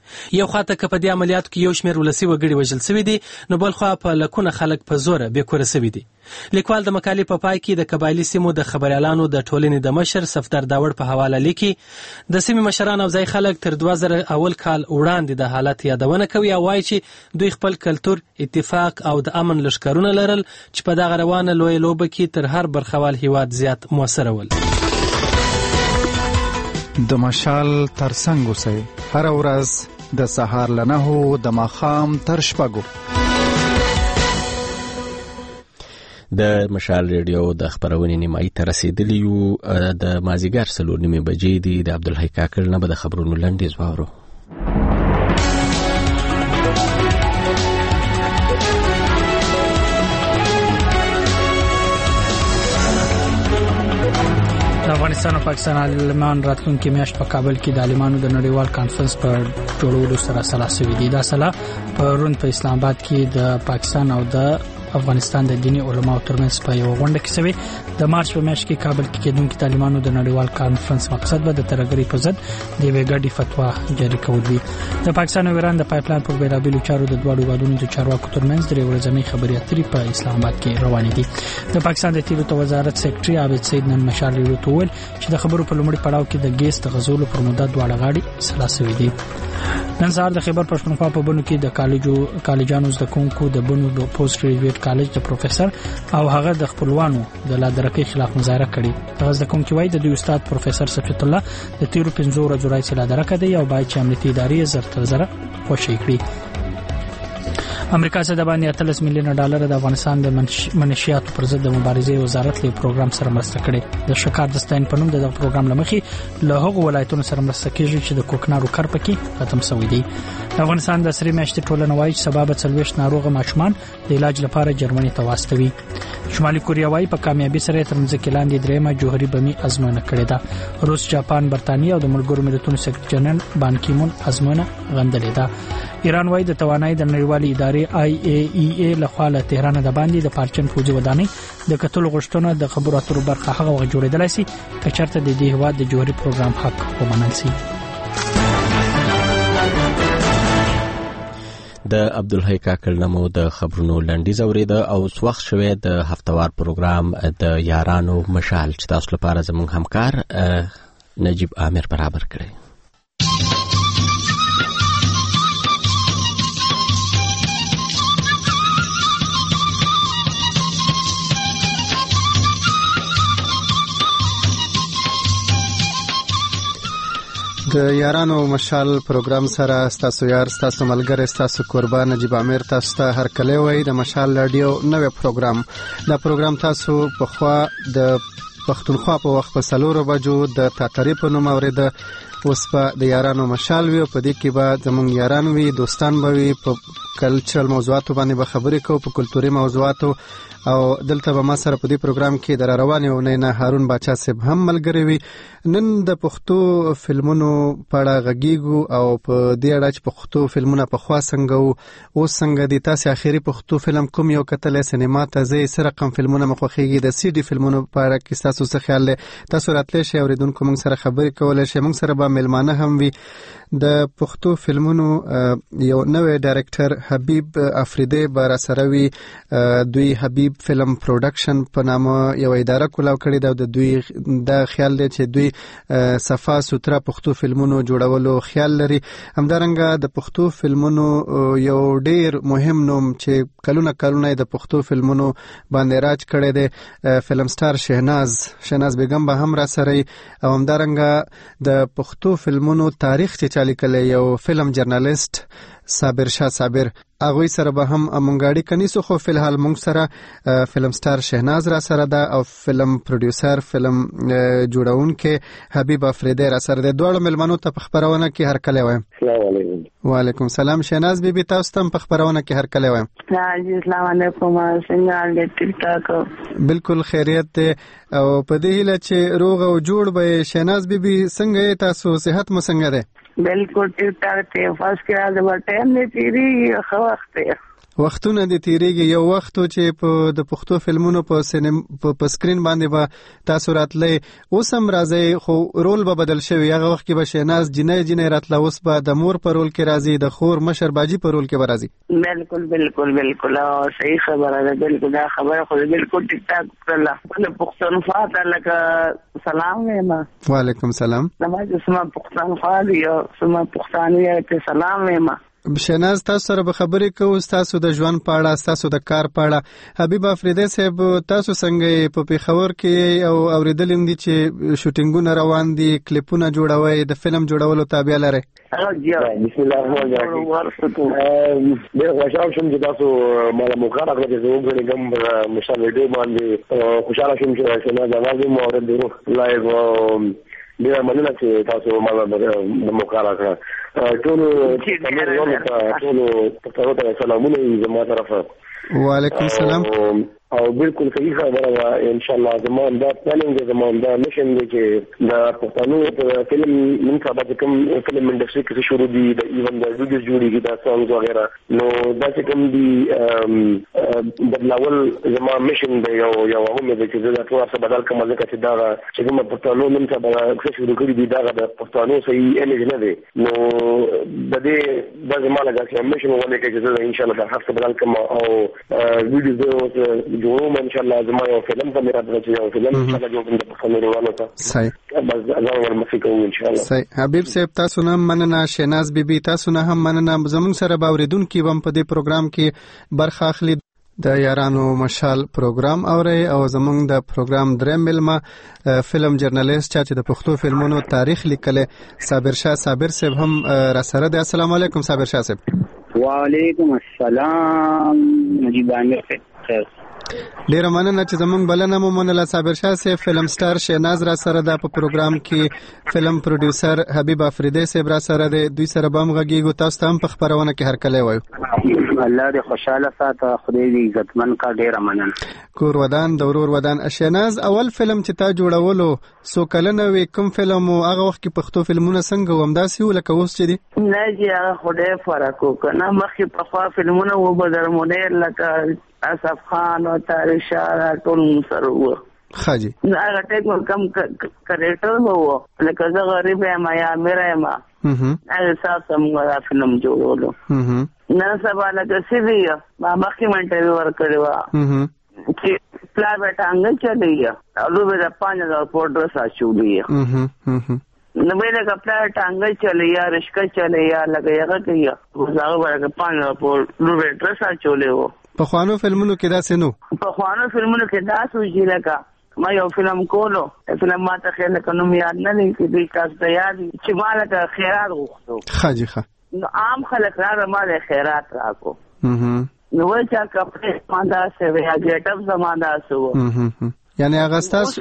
یو خواته که په دې عملیاتو کې یو شمېر ولسي وګړي وژل سوي دي، نو بل خوا په لکونه خلک په زوره بېکوره سوي دي. لیکوال د مقالې په پای کې د قبایلي سیمو د خبریالانو د ټولنې د مشر صفدر داوړ په حواله لیکي د سیمې مشران او ځای خلک تر دوه زره اول کال وړاندې د حالت یادونه کوي او وایي چې دوی خپل کلتور، اتفاق او د امن لښکرونه لرل چې په دغه روانه لویه لوبه کې تر هر برخوال هیواد زیات موثره ول. د مشال ترڅنګ اوسئ، هره ورځ د سهار له نهو د ماښام تر شپږو. د مشال ریډیو د خبرونې نیمایي ته رسېدلي یو. د مازدیګر څلور نیمې بجې دي. د عبدالحی کاکړ نه به د خبرونو لنډیز واورو. افغانستان او پاکستان عالمان راتلونکي میاشت په کابل کې د عالمانو د نړیوال کانفرنس پر جوړولو سره سلا شوي دي. دا سلا په روند په اسلام آباد کې د پاکستان او د افغانستان د دیني علماو ترمنځ په یو غونډه کې شوی. د مارچ په میاشت کې کابل کې کېدونکي طالبانو د نړیوال کانفرنس مقصد به د ترهګرۍ په ضد د یوې ګډې فتوا جاري کول وي. د پاکستان او ایران د پایپلاین پر بیلابیلو چارو د دواړو هیوادونو د چارواکو ترمنځ درې ورځنۍ خبرې اترې په اسلام آباد کې روانې دي. د پاکستان د تیلو وزارت سکرټري عابد سید نن مشال ریډیو ته وویل چې د خبرو په لومړي پړاو کې د ګیس د غزولو پر موده دواړه غاړې سلا شوي دي. نن سهار د خیبر پښتونخوا په بنو کې د کالجو کالجانو زده کوونکو د بنو د پوسټ ګریجویټ کالج د پروفیسور او هغه د خپلوانو د لادرکۍ خلاف مظاهره کړې. هغه زده کوونکي وایي د دوی استاد پروفیسور صفیت الله د تیرو پنځو ورځو راهیسې لادرکه دی او باید چې امنیتي ادارې زر تر زره خوشي کړي. امریکا څخه د باندې اتلس میلیونه ډالر د افغانستان د منشیاتو پر ضد د مبارزې وزارت له پروګرام سره مرسته کړې. د شکار دستاین په نوم د پروګرام لمخې له هغو ولایتونو سره مرسته کیږي چې د کوکنارو کار پکې ختم شوی دی. افغانستان د سری میاشتې ټولنه وایي چې سبب څلوېښت ناروغه ماشومان د علاج لپاره جرمني ته واستوي. شمالي کوریا وایي په کامیابی سره تر ځمکې لاندې درېمه جوهري بمي ازموینه کړې ده. روس، جاپان، برتانیې او د ملګرو ملتونو سکرټر جنرال بان کی مون ازموینه غندلې ده. ایران وایي د توانایي د نړیوالې ادارې آی ای ای ای لخوا له تهران د باندې د پارچن فوجي ودانۍ د کتلو غوښتنه د خبرو اترو برخه هغه وخت جوړېدلای شي که چېرته د دې هېواد د جوهري پروګرام حق ومنل شي. د عبدالحی کاکړ نه مو د خبرونو لنډیز اورېده او اوس وخت شوی د هفتوار پروګرام د یارانو مشال چې تاسو لپاره زموږ همکار نجیب عامر برابر کړی. د یارانو مشال پروګرام سره ستاسو یار ستاسو ملګری ستاسو قربان نجیب عامر تاسو ته هر کله وای د مشال رادیو نوې پروګرام. دا پروګرام تاسو په خوا د پښتونخوا په وخت په سلورو بجو د تاتری په نوم اوریده. اوس په د یارانو مشال وی په دې کې به زمونږ یاران وي، دوستان به وي، په کلچرل موضوعاتو باندې به خبرې کوو، په کلتوري موضوعاتو. او دلته به ما سره په دې پروګرام کې د روانې اونۍ نه هارون باچا صاحب هم ملګری وي. نن د پښتو فلمونو په اړه غږیږو او په دې اړه چې پښتو فلمونه په خوا څنګه وو اوس څنګه دي. تاسو اخیری پښتو فلم کوم یو کتلې سینما ته زه سره رقم فلمونه مخوخیږي د سی ډي فلمونو په اړه کې تاسو څه خیال لرئ؟ تاسو راتلئ شئ اوریدونکو موږ سره خبرې کولای شئ. موږ سره به ملمانه هم وي. د پښتو فلمونو یو نوې ډایرکټر حبیب افریدی بار سره وی. دوی حبیب فلم پروډکشن په نامه یو اداره کولاو کړې ده. د دوی د خیال دی چې دوی صفا سوتره پښتو فلمونو جوړولو خیال لري. همدارنګه د پښتو فلمونو یو ډیر مهم نوم چې کلونه کلونه د پښتو فلمونو باندې راج کړی دی فلم سٹار شهناز شهناز بیگم به هم را سره. او همدارنګه د پښتو فلمونو تاریخ چې لیکلی یو فلم جرنالیست صابر شاه صابر هغوی سره به هم مونږ اړیکه نیسو. خو فلحال مونږ سره فلم سٹار شهناز را سره ده او فلم پروډیوسر فلم جوړونکی حبیب افریدی را سره ده. دواړو ملمنو ته په خبرونه کې هر کله وایم. السلام علیکم. وعلیکم سلام. شهناز بیبي تاسو ته په خبرونه کې هر کله وایم. السلام علیکم. څنګه دې ټیک ټاک؟ بالکل خیریت ده او په دې هیله چې روغ او جوړ به. شهناز بیبي څنګه تاسو؟ صحت مو څنګه ده؟ بالکل ټیک ټاک ته. فرست کې راځه ټایم نه تیری خو وخت وختونه د تیریږي یو وخت چې په د پښتو فلمونو په سینما په سکرین باندې به تاسو راتلې اوس هم راځي خو رول به بدل شوی هغه وخت کې به شیناز جنې جنې راتله اوس به د مور په رول کې راځي د خور مشر باجی په رول کې به راځي بالکل بالکل بالکل صحیح خبره ده بالکل دا خبره خو بالکل ټیک ټاک کړله د پښتونخوا ته لکه سلام وایم وعلیکم سلام نماز اسمه پښتونخوا دی او سم پښتانه ته سلام وایم شیناز تاسو سره به خبرې کوو تاسو د ژوند په اړه تاسو د کار په اړه حبیب افریدی صاحب تاسو څنګه په پیښور کې او اوریدل دي چې شوټینګونه روان دي کلیپونه جوړوي د فلم جوړولو تابع لري بسم الله الرحمن الرحیم ډېر خوشاله شوم چې تاسو مالا مخاله کړی چې وګورئ کوم مشال ویډیو باندې خوشاله شوم چې شیناز اواز مو اورېدو لایو ډېر مننه چې تاسو مالا د مخاله کړه ټول ټول پښتنو ته سلامونه زما طرفه وعلیکم السلام او بالکل صحیح خبره ده ان شاء الله زمون دا پلانینګ زمون دا مشن دی چې د پښتنو په فلم من سبا کوم فلم انډستری کې شروع دي د ایون د ویډیوز جوړیږي دا سانګز وغیرہ نو دا چې کوم دي بدلاول زما مشن دی یو یو هم دی چې دا ټول څه بدل کوم ځکه چې دا چې کوم پښتنو من سبا کې شروع کړی دي دا د پښتنو صحیح امیج نه دی نو د دې د زما لګا مشن ولې کې چې ان شاء الله دا هڅه بدل کوم او ویډیوز جوړوم ان شاء الله زما یو فلم په میرا درته یو فلم ان شاء الله جوړوم د پښتنو ته صحیح بس دا ور مخکې کوم ان شاء الله صحیح حبیب صاحب تاسو نه مننه شیناز بیبي تاسو نه هم مننه زموږ سره باوریدونکو هم په دې پروګرام کې برخه اخلي د یارانو مشال پروګرام اوري او زموږ د پروګرام دریم ملما فلم جرنالیست چې د پښتو فلمونو تاریخ لیکل صابر شاه صابر صاحب هم را سره دی السلام علیکم صابر شاه صاحب وعلیکم السلام نجیب عامر خیر ډیر مننه چې زمونږ بلنه مو منله صابر شاه صاحب فلم سٹار شیناز را سره د په پروګرام کې فلم پروډوسر حبیب افریدی صاحب را سره د دوی سره بم غږیږو تاسو هم په خبرونه کې هر کله وایو الله دې خوشاله ساته خدای دې عزتمن کا ډیر مننه کور ودان د ورور ودان شیناز اول فلم چې تا جوړولو سو کلنه وی کوم فلم او هغه وخت کې پښتو فلمونه څنګه ومداسي ولکه اوس چې دي نه جی هغه خدای فرق وکړه مخکې په خوا فلمونه و بدر مونیر لکه اسف خان او طارق شاه ټول سره و خاجي هغه ټیک کم کریکټر وو لکه زه غریب یم یا امیر یم هغه تاسو موږ فلم جوړولو نه سبا لکه سیدی ما مخکې منټوي ورکړو چې پلا بیٹا انګل چلیږي او لو به پانچ هزار پورډر ساتشولې نو به لکه پلا ټانګل چلیږي رشکا چلیږي لکه هغه کوي هغه ورکه پانچ هزار پورډر لو به ډرس چولې وو په خوانو فلمونو کې دا سينو په خوانو فلمونو کې دا سوچي لکه ما یو فلم کولو فلم ما ته خیر لکه نوم یاد نه لري چې دې تاسو ته یاد چې ما لکه خیرات غوښتو خاجي ښه نو عام خلک را ما له خیرات راکو نو وای چې کپڑے ماندا سه ویا ګټ اپ زماندا سو یعنی هغه تاسو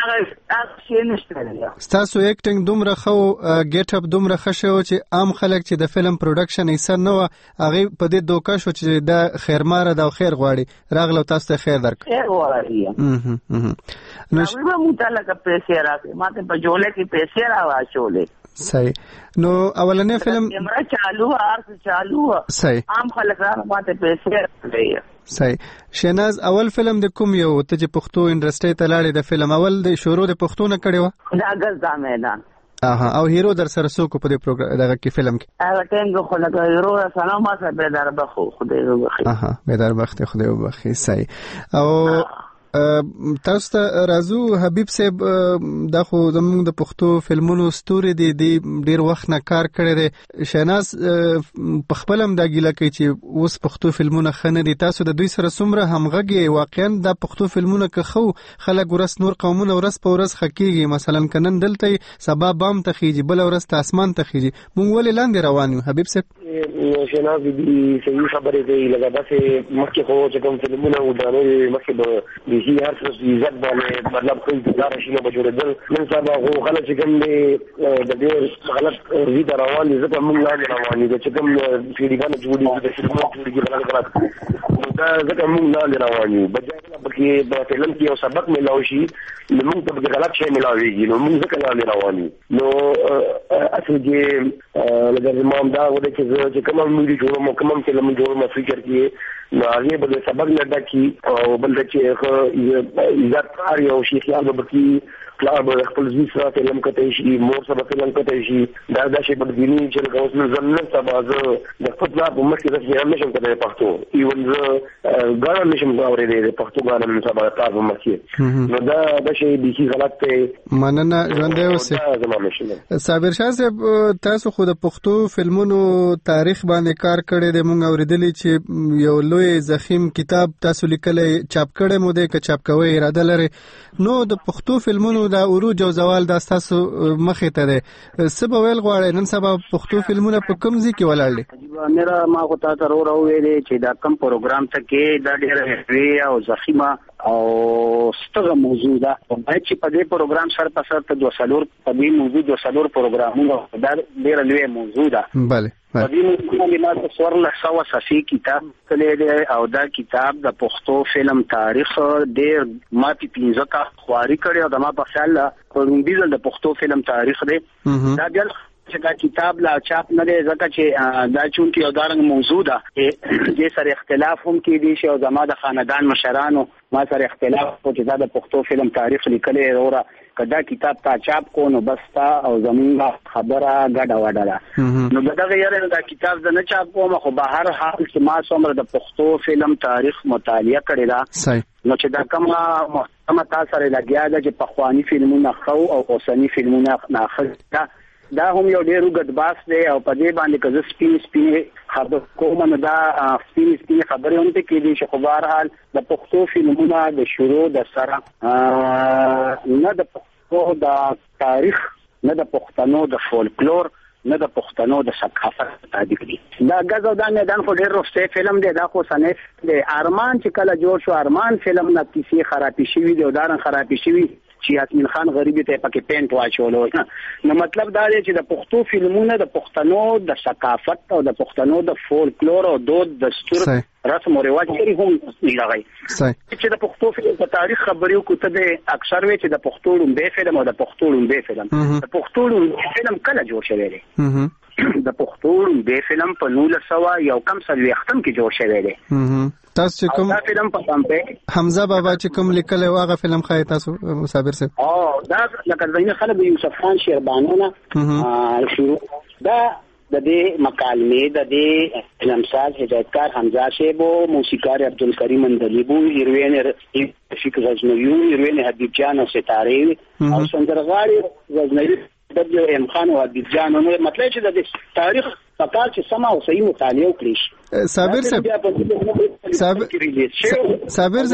تاسو اکټینګ دومره خو ګیټ اپ دومره خشه او چې عام خلک چې د فلم پروډکشن یې نه و هغه په دې دوکا شو چې د خیرماره د خیر غواړي راغلو تاسو ته خیر درک خیر غواړي نو شنو متعلق پیسې راځي ماته په جوړه کې پیسې راوچولې صحیح نو اولنې فلم کیمرا چالو ارس چالو صحیح عام خلک را ماته پیسې راځي صحیح شیناز اول فلم د کوم یو ته چې پښتو انډستری ته لاړې د فلم اول د شروع د پښتو نه کړی و دا غزا میدان اها او هیرو در سره څوک په دې پروګرام دغه کې فلم کې هغه ټینګ خو لکه هیرو سلام ما سره به در بخو خدای وبخي اها به در بخت خدای وبخي صحیح او تاسو ته راځو حبیب صاحب دا خو زموږ د پښتو فلمونو ستوري دي د ډیر وخت نه کار کړی دی شیناز په خپل هم دا ګیله کوي چې اوس پښتو فلمونه خنه دي تاسو د دوی سره څومره همغږي واقعا د پښتو فلمونه که خو خلک ورس نور قومونه ورس په ورس خکېږي مثلا کنن دلته سبا بام ته خيږي بل ورس ته اسمان ته خيږي مونږ ولې لاندې روان یو حبیب صاحب شیناز دي صحیح خبره دی لکه داسې مخکې خو چې کوم فلمونه و دا نور مخکې به هي هر څه عزت باندې مطلب کوي دا راشي نو بجوړدل نن سبا خو خلک چې کوم دي د دې غلط ویډیو روان دي ځکه موږ لاندې روان دي چې کوم فیډیوګان جوړي دي چې موږ جوړي غلط غلط دا ځکه موږ لاندې روان یو بجای کې په فلم کې یو سبق ملاوي شي نو موږ ته غلط شی ملاويږي نو موږ ځکه نه رواني نو اصل کې لږ ما دا وده چې کوم موږ جوړو کوم فلم جوړو فکر کې نو هغه به سبق نه ډکی او بل چې خو عزت کار یو شي خیال به کی پلار به خپل ځی سره فلم کوي شي مور سره فلم کوي شي دا د شي په دیني چې اوس نو زمنه سبازه د خپل پلار په مخ کې د فلم نشم کوي پښتو ایون زه غواړم نشم غواړم د پښتو غواړم سبا تاسو مخ کې نو دا د شي د شي غلط ته مننه ژوند دی اوسه صابر شاه صاحب تاسو خو د پښتو فلمونو تاریخ باندې کار کړی دی مونږ اوریدلی چې یو لوی زخیم کتاب تاسو لیکلې چاپ کړی مو دی که چاپ کوي اراده لري نو د پښتو فلمونو دا عروج او زوال د تاسو مخې ته ده سبا ویل غواړي نن سبا پښتو فلمونه په کوم ځای کې ولاړ دي میرا ما خو تاسو ورو ورو ویلې چې دا کم پروګرام ته کې دا ډېر وی او زخیمه او ستغه موضوع ده باید چې په دې پروګرام سره په سر ته دوه سالور په دې موضوع دوه سالور پروګرامونه دا ډېر لوی موضوع ده bale په دې موضوع ما څوار له سوا ساسي کتاب کله او دا کتاب د پښتو فلم تاریخ ډېر ما په پنځه کا خواري کړی او د ما په خیال پروندیزل د پښتو فلم تاریخ دی دا بیا چې دا کتاب لا چاپ نه دی ځکه چې دا چون کې یو دارنګ موضوع ده چې سره اختلاف هم کې دي چې او زما د خاندان مشرانو ما سره اختلاف او چې دا د پښتو فلم تاریخ لیکلې وروره کدا کتاب تا چاپ کو نو بستا او زمونږه خبره ګډه وډه ده نو دغه یاره دا کتاب د نه چاپ کوم خو به هر حال چې ما څومره د پښتو فلم تاریخ مطالعه کړی دا نو چې دا کومه محتمه تاسو سره لګیا ده چې پخوانی فلمونه خو او اوسنی فلمونه ناخذ دا هم یو ډېر وګد باس دی او په دې باندې که زه سپین سپین خبر کوم نو دا سپین سپین خبرې هم ته کېدي چې خو بهرحال د پښتو فلمونه د شروع د سره نه د پښتو د تاریخ نه د پښتنو د فولکلور نه د پښتنو د ثقافت تعریف دي دا غزو دا میدان خو ډېر روسته فلم دی دا خو سنف دی ارمان چې کله جوړ شو ارمان فلم نه کیسې خرابې شوې دي او دارن خرابې شوې چې یاسمین خان غریبی ته پکې پینټ واچولو نو مطلب دا دی چې د پښتو فلمونه د پښتنو د ثقافت او د پښتنو د فولکلور او دود دستور رسم او رواج لري هم لغوي چې د پښتو فلم په تاریخ خبرې کو ته د اکثر وی چې د پښتو لومبه فلم او د پښتو لومبه فلم د پښتو لومبه فلم کله جوړ شوی دی د پښتو لومبه فلم په نولس سوه یو کم سل وختم کې جوړ شوی دی تاسو چې کوم فلم په کمپه حمزه بابا چې کوم لیکل او هغه فلم خای تاسو مصابر صاحب او دا لکه زینه خلک یوسف خان شیربانونه شروع دا د دې مکالمې د دې فلمساز هدایتکار حمزه صاحب او موسیقار عبدالکریم اندلیبو هیروین رفیق غزنوی هیروین حبیب جان او ستاره او سندرغاړي غزنوی د ام خان او حبیب جان نو مطلب چې د تاریخ پکار چې سما او صحیح مطالعه وکړي صابر صاحب صابر صابر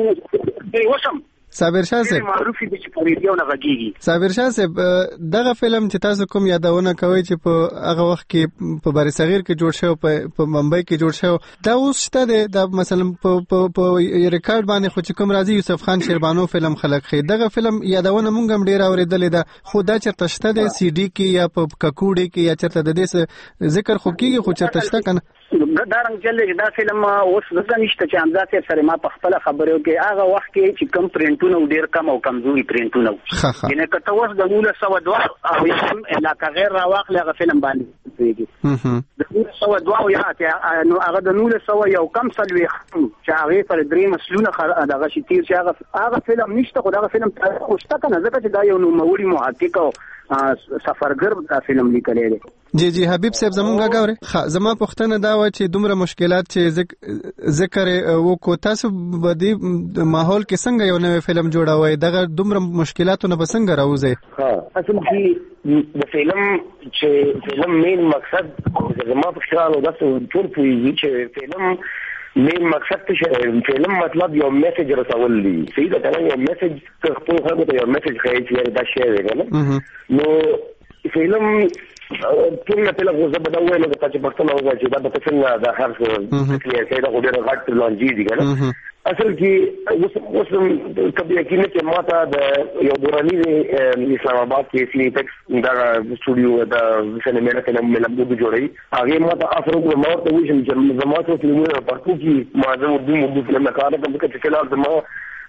صاحب صابر شاه صاحب معروف دي چې په ریډیو نه غږیږي صابر شاه صاحب دغه فلم چې تاسو کوم یادونه کوي چې په هغه وخت کې په بری صغیر کې جوړ شو په ممبئی کې جوړ شو دا اوس شته د مثلا په په ریکارډ باندې خو چې کوم راځي یوسف خان شیربانو فلم خلق خې دغه فلم یادونه مونږ هم ډیر اوریدلې ده خو دا چرته شته د سی ډي کې یا په ککوړې کې یا چرته د دې ذکر خو کیږي خو چرته شته کنه دا رنګ چلې دا فلم اوس ځکه نشته چې امزاد سره ما په خپل خبرو کې هغه وخت کې چې کم پرینټونه ډیر کم او کمزوري پرینټونه یعنی کته اوس د نولس سوه دوه او یم علاقه غیر راواخل هغه فلم باندې پیږي د نولس سوه دوه او یا نو هغه د نولس سوه یو کم سلوي چې هغه پر درې مسلونه دغه شي تیر چې هغه هغه فلم نشته خو هغه فلم خوشته کنه ځکه چې دا یو نوموړي محقق او سفرګر دا فلم لیکلی دی جی جی حبیب صاحب زمونږه غوړي زما پوښتنه دا و چې دومره مشکلات چې ذکر وکړو تاسو په دې ماحول کې څنګه یو نوې فلم جوړوي دغه دومره مشکلاتونه به څنګه راوځي ها اصل کې د فلم چې فلم مین مقصد زما په خیال او تاسو ټول پوهیږئ چې فلم مین مقصد څه فلم مطلب یو میسج رسول دي صحیح ده کنه یو میسج خپل خلکو ته یو میسج خایي چې دا شی دی کنه نو فلم ټول نه په لغوزه بدوي نو چې پښتنه وځي چې دا به څنګه د هر څه کې چې دا غوډه غټ لانجی دي کنه اصل کې اوس اوس کبي کې نه چې ماته د یو دوراني اسلام آباد کې سی ټیکس دا سټوډیو دا سینما کې نه ملګرو جوړي هغه ماته اثر وکړ ماته وښیم چې زموږ ټول فلمونه په پښتو کې مازه د موږ د فلم کار کوم چې کله زموږ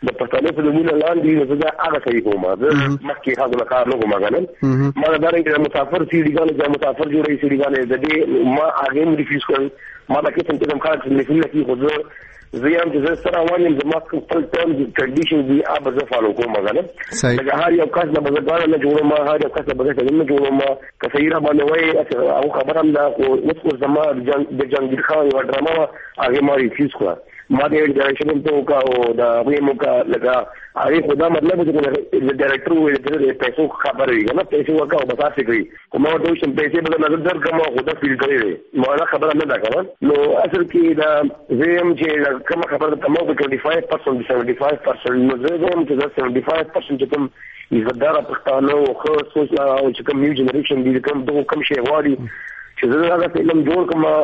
د پښتنو فلمونو لاندې زه دا هغه صحیح کوم زه مخکې هغه کار نه کوم غنن ما دا رنګ مسافر سیډي غانې د مسافر جوړې سیډي غانې د دې ما هغه مې ریفیوز کړ ما دا کې څنګه کوم کار چې لیکل کې خو زه یم چې زه سره وایم زما خپل ټرمز کنډیشن دي هغه زه فالو کوم غواړم دا هر یو کس د بازار نه جوړوم هر یو کس د بازار نه جوړوم که صحیح را باندې وای او خبرم دا خو اوس زما د جنگیر خان یو ډرامه هغه ما ریفیوز کړ ما د ډایرکشن ته وکا او دا ویمو کا لگا هغه خدا مطلب چې د ډایرکټر وې د پیسو خبرې وي نه پیسو وکا او بتا سي کومه ډول شم پیسې به نظر در کوم خدا فیل کړی ما خبره نه دا کوم نو اصل کې دا زم چې کوم خبره ته مو د پنځه پنځه پرسنټ سیونټي پنځه پرسنټ نو زه هم چې دا سیونټي پنځه پرسنټ چې کوم یزدار پښتانه او خو سوچ لا او چې کوم نیو جنریشن دي کوم دغه کوم شی غواړي چې زه هغه فلم جوړ کوم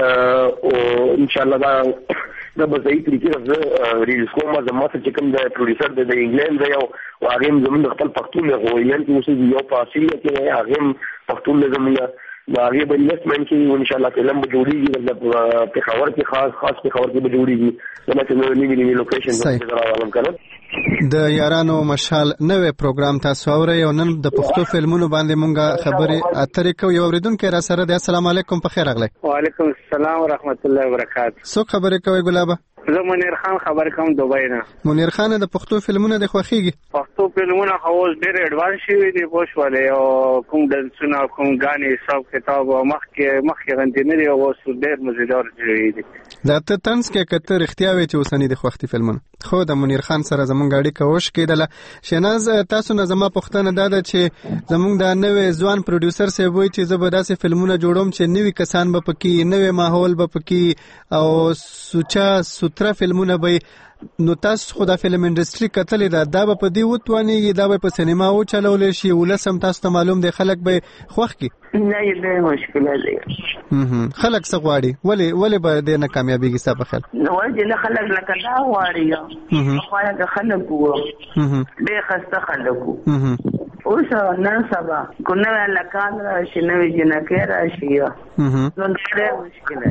او ان شاء الله دا دا به صحیح طریقې سره ریلیز کوم زه ما چې کوم د پروډوسر د انګلند دی او هغه زموږ خپل پښتون نه غوړي چې اوس یو پاسي کې هغه پښتون زموږ دا هغه به انویسټمنت کې ان شاء الله فلم به جوړیږي د پېښور کې خاص خاص پېښور کې به جوړیږي دا چې نو نیو نیو لوکیشن څخه راوړم کړم د یارانو مشال نوې پروګرام تاسو اورئ او نن د پښتو فلمونو باندې مونږه خبرې اترې کوو یو اوریدونکو را سره د السلام علیکم په خیر اغلی وعلیکم السلام ورحمت الله وبرکاته څو خبرې کوي ګلابه زه منیر خان خبر کوم دوبۍ نه منیر خان د پښتو فلمونو د خوښیږي پښتو فلمونه خو ډېر ایڈوانس شوي دي پوښولې او کوم ډنسونه کوم غانې حساب کتاب مخکې مخکې غندې نه دی او ډېر مزیدار شوي دي دا ته تنس کې کته رښتیا وي چې اوسنی د خوښتي فلمونه خو د منیر خان سره زمونږ اړیکه وش کېدله شناز تاسو نه زما پښتنه دا ده چې زمونږ د نوې ځوان پروډوسر سه وای چې زبردست فلمونه جوړوم چې نوې کسان به پکې نوې ماحول به پکې او سوچا تر فلمونه به نو تاسو خو د فلم انډستری کتلې ده دا به په دې وتوانیږي دا به په سینما او چلول شي ولسم تاسو ته معلوم دی خلک به خوښ کی نه یې مشکله ده خلک څه غواړي ولی ولی به دې نه کامیابیږي څه په خل نو ولې نه خلک لکه دا غواړي خو هغه خلک وو ډېر خسته خلک وو اوس نن سبا کو نو لکان راشي نو جنکه راشي نو ډېر مشکله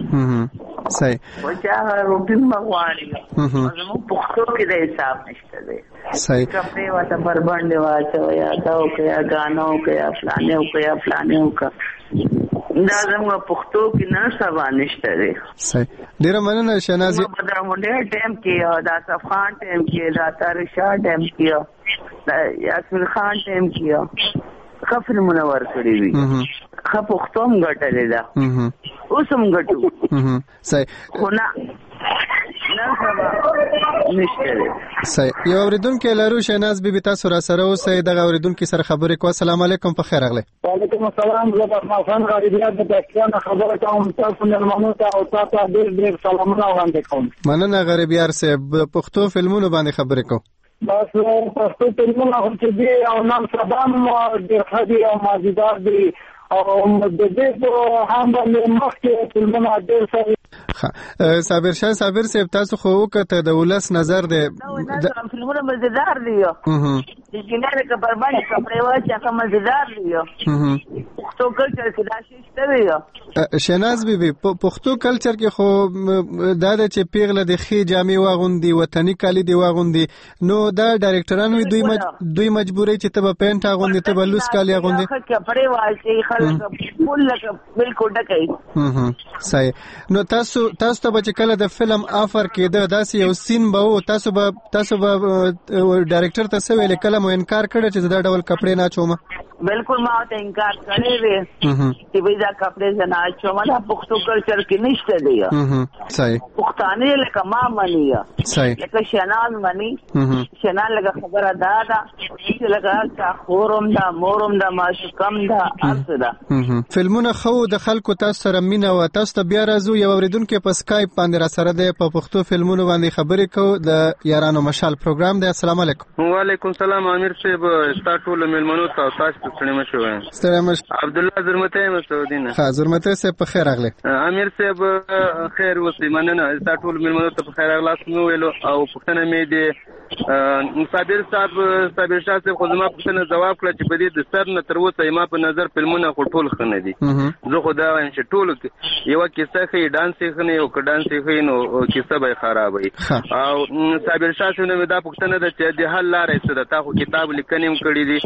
ده صحیح وجه روټین مغواړي زمو پښتو کې د حساب نشته دی صحیح کپڑے واته پر باندې واچو یا دا او کیا غانو کیا فلانه او کیا فلانه او کا دا زمو پښتو کې نه سبا نشته دی صحیح ډیر مننه شنازي دا مونږ ټیم کې دا صفان ټیم کې دا تارشا ټیم کې دا یاسمین خان ټیم کې خفر منور کړی وی خپ پښتوم غټلې دا اوسم غټو صحیح خو نه نه سبا نشته صحیح یو اوریدونکو لارو شناز بیبي تاسو را سره اوسئ دغه اوریدونکو سره خبرې کوم السلام علیکم په خیر اغلی وعلیکم السلام زه په مافان غریبیات د پاکستان خبره کوم تاسو نه مونږ او تاسو ډېر ډېر سلامونه وړاندې کوم مننه غریبیار صاحب پښتو فلمونو باندې خبرې کوم بس پښتو فلمونه هم چې دی او نام سبا ډېر ښه دي او مازیدار دي او د دې په هم باندې مخکې فلمونه ډېر ښه صابر شاه صابر صاحب تاسو خو وکړه د ولس نظر دی دا فلمونه مزیدار دي چې ګینه د کبر باندې کپڑے واچا کوم مزیدار دي پښتو کلچر کې دا شی شته دی شناز بیبي پښتو کلچر کې خو دا د چې پیغله د خې جامې واغوندي وطني کالي دی واغوندي نو دا ډایرکټرانو دوی مج... دوی مجبورې چې ته په پینټ اغوندي ته په لوس کالي اغوندي کپڑے واچي خلک فل لکه بالکل ډکې صحیح نو تاسو تاسو ته چې کله د فلم آفر کېده داسې یو سین به وو تاسو به تاسو به ډایرکټر ته څه ویل کله مو انکار کړی چې دا ډول کپڑے نه چوم بالکل ما ته انکار کړی وی چې وای دا کپڑے نه چوم دا پښتو کلچر کې نشته دی صحیح پښتانه لکه ما منی صحیح لکه شنان منی شنان لکه خبره دا دا چې لکه تا خورم دا مورم دا ماشکم دا ارسدا فلمونه خو د خلکو تاسو سره مینه و تاسو ته بیا راځو یو اوریدونکو په سکایپ باندې را سره دی په پښتو فلمونو باندې خبرې کوو د یارانو مشال پروګرام دی السلام علیکم وعلیکم السلام امیر صاحب تاسو ټول ملمنو تاسو ستړي مشو ستړي مشو عبد الله زرمته مسعودینه ها زرمته سه په خیر اغله امیر صاحب خیر وسی مننه تاسو ټول ملمنو ته په خیر اغلاس نو ویلو او پښتنه مې دي صابر صاحب صابر شاه صاحب خو زما پوښتنه ځواب کړه چې په دې د سر نه تر اوسه ما په نظر فلمونه خو ټول ښه نه دي. زه خو دا وایم چې ټول یوه کیسه ښیي ډانس یې ښه نه وي او که ډانس یې ښیي نو کیسه به یې خراب وي. او صابر شاه صاحب نه مې دا پوښتنه ده چې د حل لاره یې څه ده؟ تا خو کتاب لیکنې هم کړي دي.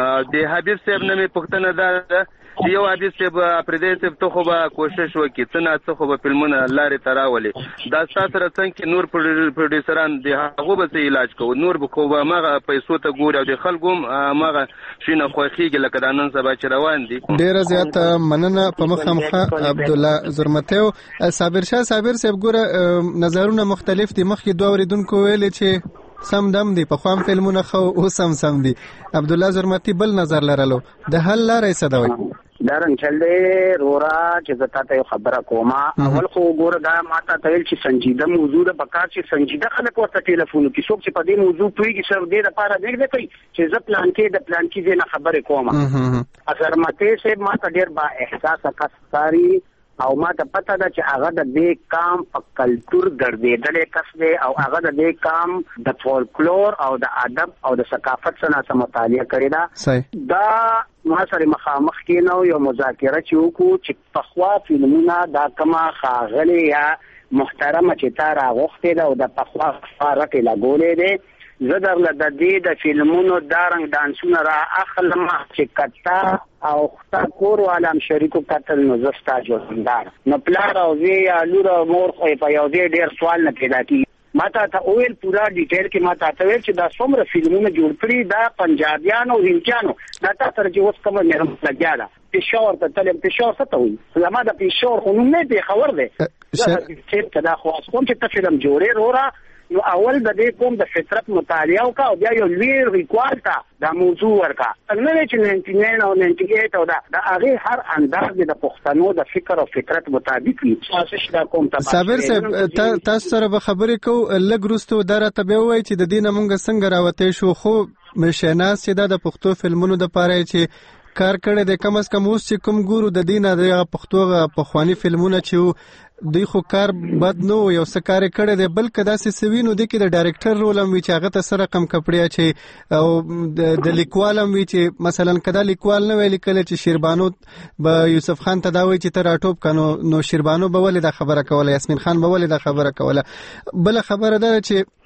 د حبیب صاحب نه مې پوښتنه دا ده چې یو حبیب صاحب اپریدی صاحب ته خو به کوشش وکړي څه نه څه خو به فلمونه لارې ته راولي. دا ستا سره څنګه نور پروډیوسران د هغو به څه علاج کوو؟ نور به خو به هماغه پیسو ته ګوري او د خلکو هم هماغه شي نه خوښېږي لکه دا نن سبا چې روان دي. ډېره زیاته مننه. په مخامخه عبدالله زرمتیو. صابر شاه صابر صاحب ګوره نظرونه مختلف دي. مخکې دوه اورېدونکو ویلې چې سم دم دي، پخوا هم فلمونه ښه اوس هم سم دي. عبدالله زرمتی بل نظر لرلو، د حل لاره یې څه ده وایي؟ دا رنګ چل دی رورا چې زه تا ته یو خبره کومه. اول خو ګوره دا ما ته ته ویل چې سنجیده موضوع ده، پکار چې سنجیده خلک ورته ټلیفون وکړي. څوک چې په دې موضوع پوهېږي صرف دې دپاره پرېږدی کوي چې زه پلان کې د پلان کې ځای نه خبرې کومه. زرمتی صاحب ما ته ډېر با احساسه کس ښکاري او ما ته پته ده چې هغه د دې کام په کلتور ګرځېدلی کس دی او هغه د دې کام د فولکلور او د ادب او د ثقافت څخه څه مطالعه کړې ده. دا ما سره مخامخ کېنو یو مذاکره چې وکړو چې پخوا فلمونه دا کومه ښاغلې یا محترمه چې تا راغوښتې ده او د پخوا رټې لګولې دی. زه درله د دې د فلمونو دا رنګ ډانسونه را اخلم چې کته او ختا کور والا هم شریکو کتل نو زه ستا ژوندار نو پلار او زوی یا لور او مور خو په یو ځای ډېر سوال نه پیدا کېږي. ما ته ته وویل پوره ډیټیل کې ما ته ته ویل چې دا څومره فلمونه جوړ کړي دا پنجابیانو او هندیانو دا تا سره چې اوس کومه نرم لګیا ده. پېښور ته تلم. پېښور څه ته وایي؟ زما د پېښور خو نوم نه پېښور دی. زه چېرته دا خو اوس کوم چې ته فلم جوړې رورا نو اول د دې کوم د فطرت مطالعه وکړه او بیا یو لوی ریکوال ته دا موضوع ورکړه. نه دی چې نایمټي ناین او نایمټي ایټ او دا د هغې هر انداز د پښتنو د فکر او فطرت مطابق وي. دا کوم صابر صاحب تاسو سره به خبرې کوو لږ وروسته دا راته بیا ووایي چې د دې نه مونږ څنګه راوتی شو. خو شهناز چې دا د پښتو فلمونو دپاره چې کار کړی دی کم از کم اوس چې کوم ګورو د دې نه د پښتو پخواني فلمونه چې دوی خو کار بد نه و یو څه کار کړی دی بلکې داسې څه وي نو دې کې د ډایرکټر رول هم وي چې هغه ته څه رقم کپړې اچوي او د لیکوال هم وي چې مثلا که دا لیکوال نه وی لیکلی چې شیربانو به یوسف خان ته دا وایي چې ته راټوپ که نو شیربانو به ولې دا خبره کوله، یاسمین خان به ولې دا خبره کوله. بله خبره ده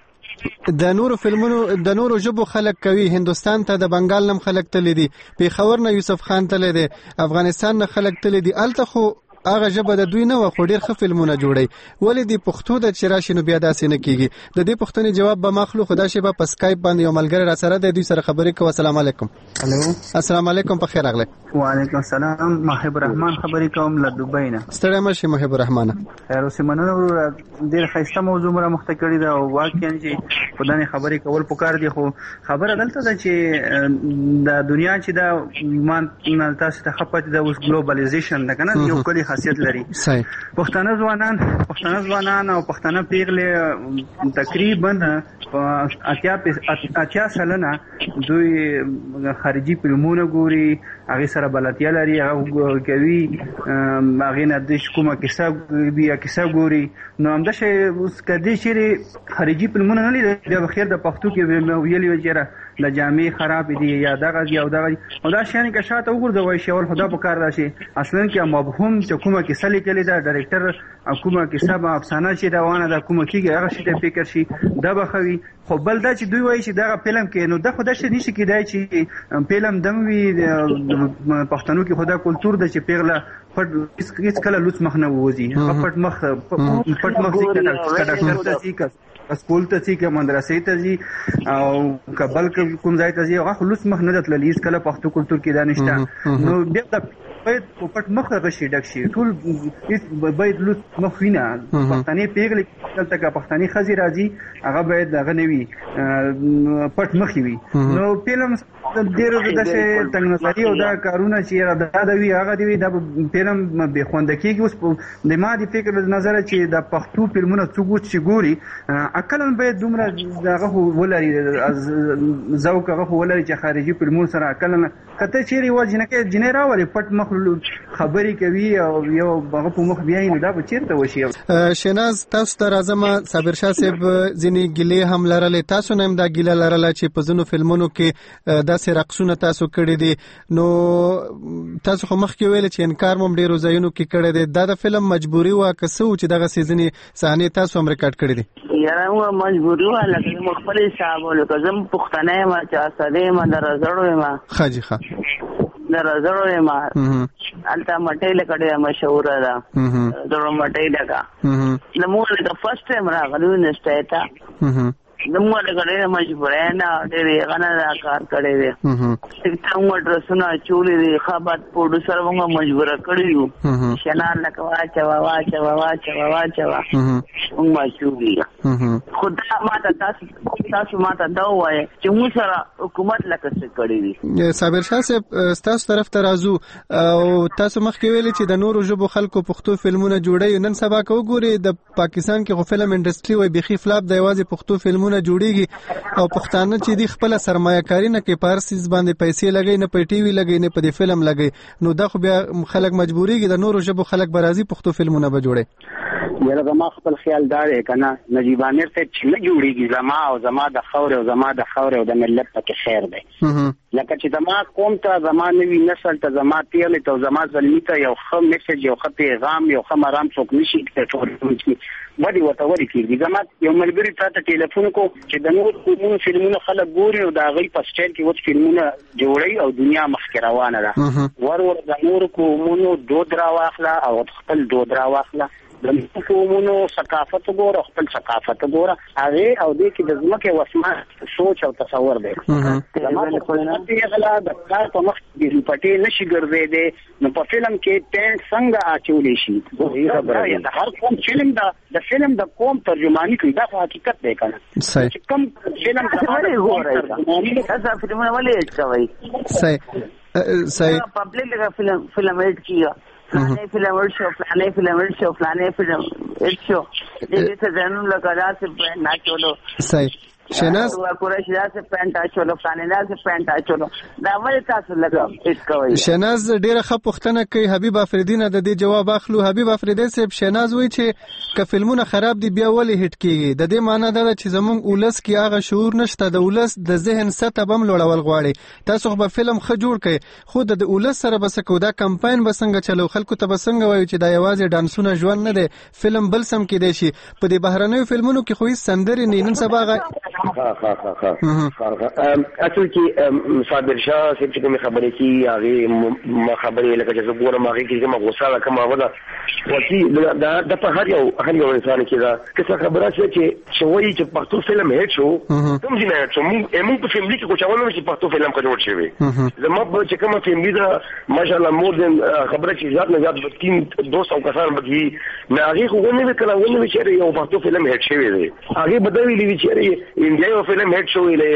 چې د نورو فلمونو د نورو ژبو خلک کوي. هندوستان ته د بنګال نم خلک تللی دي، پېښور نه یوسف خان تللی دی، افغانستان نه خلک تللی دي. هلته خو هغه ژبه د دوی نه وه خو ډېر ښه فلمونه جوړوي. ولې د پښتو د چې راشي نو بیا داسې نه کېږي؟ د دې پوښتنې جواب به ما اخلو. خو دا شیبه په سکایپ باندې یو ملګری را سره دی، دوی سره خبرې کوو. السلام علیکم. الو السلام علیکم، په خیر راغلی. وعلیکم السلام. محب الرحمن خبرې کوم له دوبۍ نه. ستړی مه شي محب الرحمن. خیر اوسې مننه وروره، ډېر ښایسته موضوع مو رامخته کړې ده او واقعا چې په دانې خبرې کول پکار دي. خو خبره دلته ده چې د دنیا چې دا مان تاسو ته ښه پاتې ده اوس ګلوبلایزیشن ده که نه، یو ښکلي خاصیت لري. پښتانه ځوانان پښتانه ځوانان او پښتانه پیغلې تقریبا اتیا اتیا سلنه دوی خارجي فلمونه ګوري، هغې سره بلدتیا لري، هغه کوي، هغې نه د کومه کیسه بیا کیسه ګوري. نو همدا شی اوس که دې چېرې خارجي فلمونه نه لیدل بیا بخیر د پښتو کې ویلي وي چې د جامې خرابې دي یا دغه دي او دغه دي او دا شیانې که شاته وغورځوی شي اول خو دا پکار را شي اصلا کې مفهوم چې کومه کیسه لیکلې ده ډایرکټر کومه کیسه به افسانه چې روانه ده کومه کېږي هغه شي ته فکر شي دا به ښه وي. خو بل دا چې دوی وایي چې دغه فلم کې نو دا خو دا شی نشي کېدای چې فلم دم وي پښتنو کې خو دا کلتور ده چې پیغله پټ هېڅ کله لوڅ مخ نه ووځي، پټ مخ پټ مخ ځي که ډاکټر ته ځي که سکول ته ځي که مدرسې ته ځي او که بل کوم ځای ته ځي هغه خو لوڅ مخ نه ده تللی هېڅ کله پښتو کلتور کې دا نشته. نو بیا دا باید په پټ مخ هغه شي ډک شي، ټول باید لوڅ مخ وي نه. پښتنې پیغلې دلته که پښتنې ښځې راځي هغه باید هغه نه وي پټ مخې وي. نو فلم ډېر داسې تنګ نظري او دا کارونه چې دا د وي هغه دې وي دا فلم بې خونده کېږي. اوس د ما د فکر د نظره چې د پښتو فلمونه څوک اوس چې ګوري عقلا باید دومره هغه خو ولري ذوق هغه خو ولري چې خارجي فلمونو سره عقلا که ته چېرې یوه جنکۍ جنۍ راولې پټ مخ خبرې کوي او یو هغه په مخ بیا نه دا به چیرته وشي. شیناز تاسو ته راځم صابر شاه صاحب ځینې ګیلې هم لرلې تاسو نه هم دا ګیله لرله چې په ځینو فلمونو کې داسې رقصونه تاسو کړي دي نو تاسو خو مخکې ویل چې انکار مم ډیرو ځایونو کې کړی دی دا د فلم مجبوري وه که څه و چې دغه سیزنې صحنې تاسو هم ریکارډ کړي دي؟ یاره موږ مجبوري وه لکه زموږ خپل حساب و لکه زه پښتنه یم چې اسدی یم د رزړو یم ښه جي ښه د رزړو یم هلته مټۍ لکه ډېره مشهوره ده رزړو مټۍ لکه زموږ لکه فرسټ ټایم راغلي انډسټرۍ ته زموږ لکه ډېره مجبورۍ نه ډېرې هغه نه دا کار کړی دی ټیکټه موږ ډرسونه اچولي دي ښه بد پروډوسر موږ مجبوره کړي یو شنان لکه واچوه واچوه واچوه واچوه موږ اچولي خو دا ماته تاسو تاسو ماته دا ووایه چې موږ سره حکومت لکه څه کړي دي. صابر شاه صاحب ستاسو طرف ته راځو او تاسو مخکې ویلي چې د نورو ژبو خلکو پښتو فلمونه جوړوي نن سبا که وګورئ د پاکستان کې خو فلم انډسټري وایي بیخي فلاپ دی یوازې پښتو فلمونه جوړیږي او پښتانه چې دی خپل سرمایه کاری نه کوي په هر څیز باندې پیسې لګوي نه په ټي وي لګوي نه په دې فلم لګوي نو دا خو بیا خلک مجبوریږي د نورو ژبو خلک به راځي پښتو فلمونه به جوړي. یاره زما خپل خیال دا دی که نه نجیب امیر صاحب چې نه جوړېږي زما او زما د خاورې او زما د خاورې او د ملت پکې خیر دی لکه چې زما قوم ته زما نوي نسل ته زما پیغلې ته او زما زلمي ته یو ښه میسج یو ښه پیغام یو ښه مرام څوک نشي ټولولی ودې ورته ورې کېږي. زما یو ملګري تا ته ټلیفون کو چې د نور قومونو فلمونه خلک ګوري او د هغوی په سټایل کې اوس فلمونه جوړوي او دنیا مخکې روانه ده ور ور د نورو قومونو دود راواخله او خپل دود راواخله د قومونو ثقافت وګوره خپل ثقافت وګوره هغې او دې کې د ځمکې او اسمان سوچ او تصور دی زما په خپلتي غلا د کار په مخ کې پټې نشي ګرځېدی نو په فلم کې پینټ څنګه اچولی شي د هر کوم فلم د د فلم د قوم ترجماني کوي دا حقیقت دی که نه چې کوم فلم ولې ګورئ داسې فلمونه ولې ایډ کوئ صحیح صحیح پبلک لکه فلم فلم ایډ کیږي فلانه فلم ورد شو فلانه فلم ورد شو فلانه فلم ورد شو دې ته ځانونه لکه داسې نه چولو صحیح شیناز قریش داسې پینټ اچولو فلانه داسې پینټ اچولو دا ولې تاسو لکه هیڅ کوئ. شیناز ډېره ښه پوښتنه کوي حبیب افریدي نه د دې جواب اخلو. حبیب افریدي صاحب شیناز وایي چې که فلمونه خراب دي بیا ولې هټ کیږي د دې معنی دا ده چې زموږ ولس کې هغه شعور نشته د ولس د ذهن سطح به هم لوړول غواړي تاسو خو به فلم ښه جوړ کړئ خو د ولس سره به څه کوو دا کمپاین به څنګه چلو خلکو ته به څنګه وایو چې دا یوازې ډانسونه ژوند نه دی فلم بل سم کیدی شي په دې بهرنیو فلمونو کې خو هیڅ سندرې نه نن سبا ها ها ها ها اصل کې صابر شاه صاحب چې کوم خبرې کې هغه ما خبرې لکه چې زه ګورم هغه کې کوم غوسه کوم هغه دا وتی دا د په هر یو هر یو انسان کې دا څه خبره چې چې وایي چې پښتو فلم هیڅ شو کوم ځای نه چې موږ موږ په فلم کې کوچاونه چې پښتو فلم کې جوړ شوی زما چې کوم فلم دا ماشاءالله مور دې خبره چې زیات نه زیات تین دوه سو کسان بږي نه هغه خو نه وکړه ونه چې یو پښتو فلم هیڅ شوی دی هغه بدوي لوي چې انډیا یو فلم هیڅ شوی دی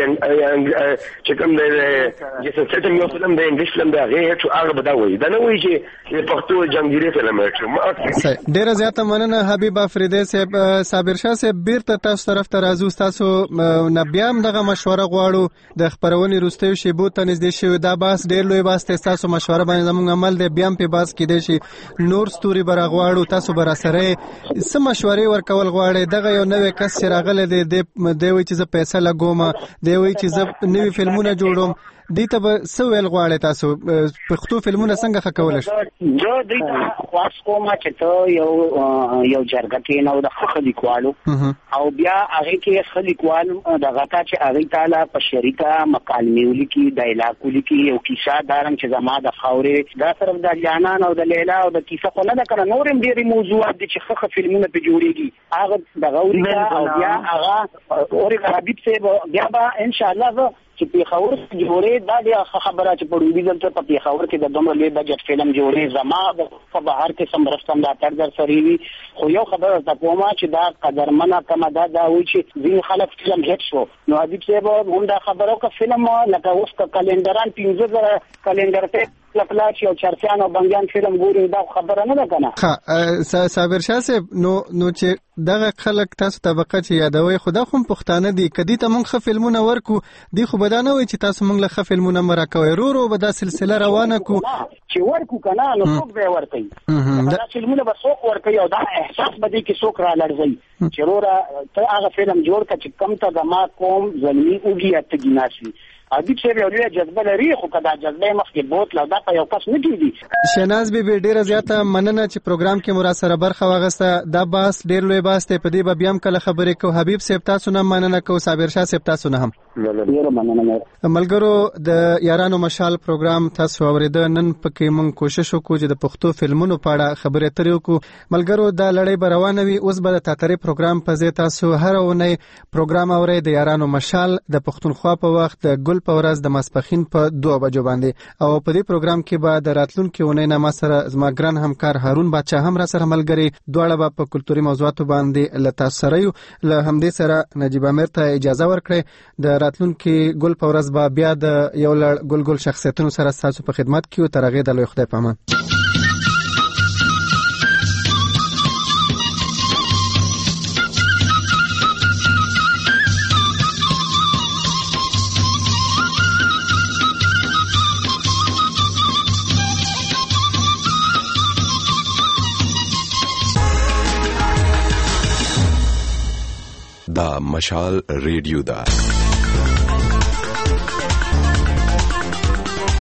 چې کوم دی چې څه یو فلم دی انګلیش فلم دی هغه هیڅ هغه بدوي دا نه وایي چې پښتو جنگیری فلم هیڅ ډیره زیاته مننه حبیب افریدی صاحب. صابر شاه صاحب بیرته تاسو طرف ته راځو تاسو نه بیا هم دغه مشوره غواړو د خبرونې وروستیو شیبو ته نږدې شوي دا بحث ډېر لوی بحث دی تاسو مشوره باندې زموږ عمل دی بیا هم پې بحث کیدی شي نور ستوري به راغواړو تاسو به راسره څه مشورې ورکول غواړئ دغه یو نوی کس چې راغلی دی دی وایي چې زه پیسه لګوم دی وایي چې زه نوي فلمونه جوړوم دې ته به څه ویل غواړئ تاسو پښتو فلمونه څنګه ښه کولی شو؟ زه دوی ته خواست کوم چې ته یو یو جرګه کښېنه او د ښه لیکوالو او بیا هغې کې ښه لیکوال دغه ته چې هغوی تاله په شریکه مکالمې ولیکي ډایلاګ ولیکي یو کیسه دارم چې زما د خاورې دا صرف د جانان او د لیلا او د کیسه خو نه ده که نه نور هم ډېرې موضوعات دي چې ښه ښه فلمونه پرې جوړېږي هغه دغه ولیکه او بیا هغه اورې حبیب صاحب بیا به انشاءالله زه چې پېښور کې جوړې دا ډېره ښه خبره چې په روبي دلته په پېښور کې د دومره لوی بجټ فلم جوړې زما په بهر کې سم مرسته ملاتړ در سره وي خو یو خبره درته کوم چې دا قدرمنه کمه دا دا وایي چې ځینې خلک فلم هیټ شو نو حبیب صاحب هم دا خبره وکړه فلم لکه اوس که کلندران پنځه زره کلندر ته پلاچ او چرچان او بنګیان فلم ګوري دا خبره نه ده کنه. ها صابر شاه صاحب نو نو چې دغه خلک تاسو طبقه چې یادوي خدا خو پښتانه دي کدي ته مونږ فلمونه ورکو دی خو بدانه وي چې تاسو مونږ له فلمونه مراکوي رو رو به دا سلسله روانه کو چې ورکو کنه نو څوک به ورکوي دا فلمونه به څوک ورکوي او دا احساس به دي کې څوک را لړځي چې رورا ته هغه فلم جوړ کړه چې کم ته د ما قوم زلمی اوږي اتګیناسي ادیب شه یو لوی جذبه لري خو کدا جذبه مخکې بوت لا دا په یو کس نه کیږي. شهناز بي ډیره زیاته مننه چې پروګرام کې مرا سره برخه واغسته دا باس ډیر لوی باس ته په دې به بیا هم کله خبرې کو. حبیب صاحب تاسو نه مننه کو، صابر شاه صاحب تاسو نه هم مننه. ملګرو د یارانو مشال پروګرام تاسو اوریدل نن پکې مونږ کوشش وکړو چې د پښتو فلمونو په اړه خبرې اترې وکړو. ملګرو دا لړۍ به روانه وي. اوس به د تاترې پروګرام په ځای تاسو هر اونۍ پروګرام اورئ د یارانو مشال د پښتونخوا په وخت د ګل په ورځ د ماسپخین په دوه بجو باندې او په دې پروګرام کې به د راتلونکي اونۍ نه ما سره زما ګران همکار هارون بادشاه هم را سره ملګری دواړه به په کلتوري موضوعاتو باندې له تاسو سره یو. له همدې سره نجیب امیر ته اجازه ورکړئ د راتلونکي ګل په ورځ به بیا د یو لړ ګل ګل شخصیتونو سره تاسو په خدمت کې او تر هغې د لوی خدای په امان. دا مشال ریډیو دا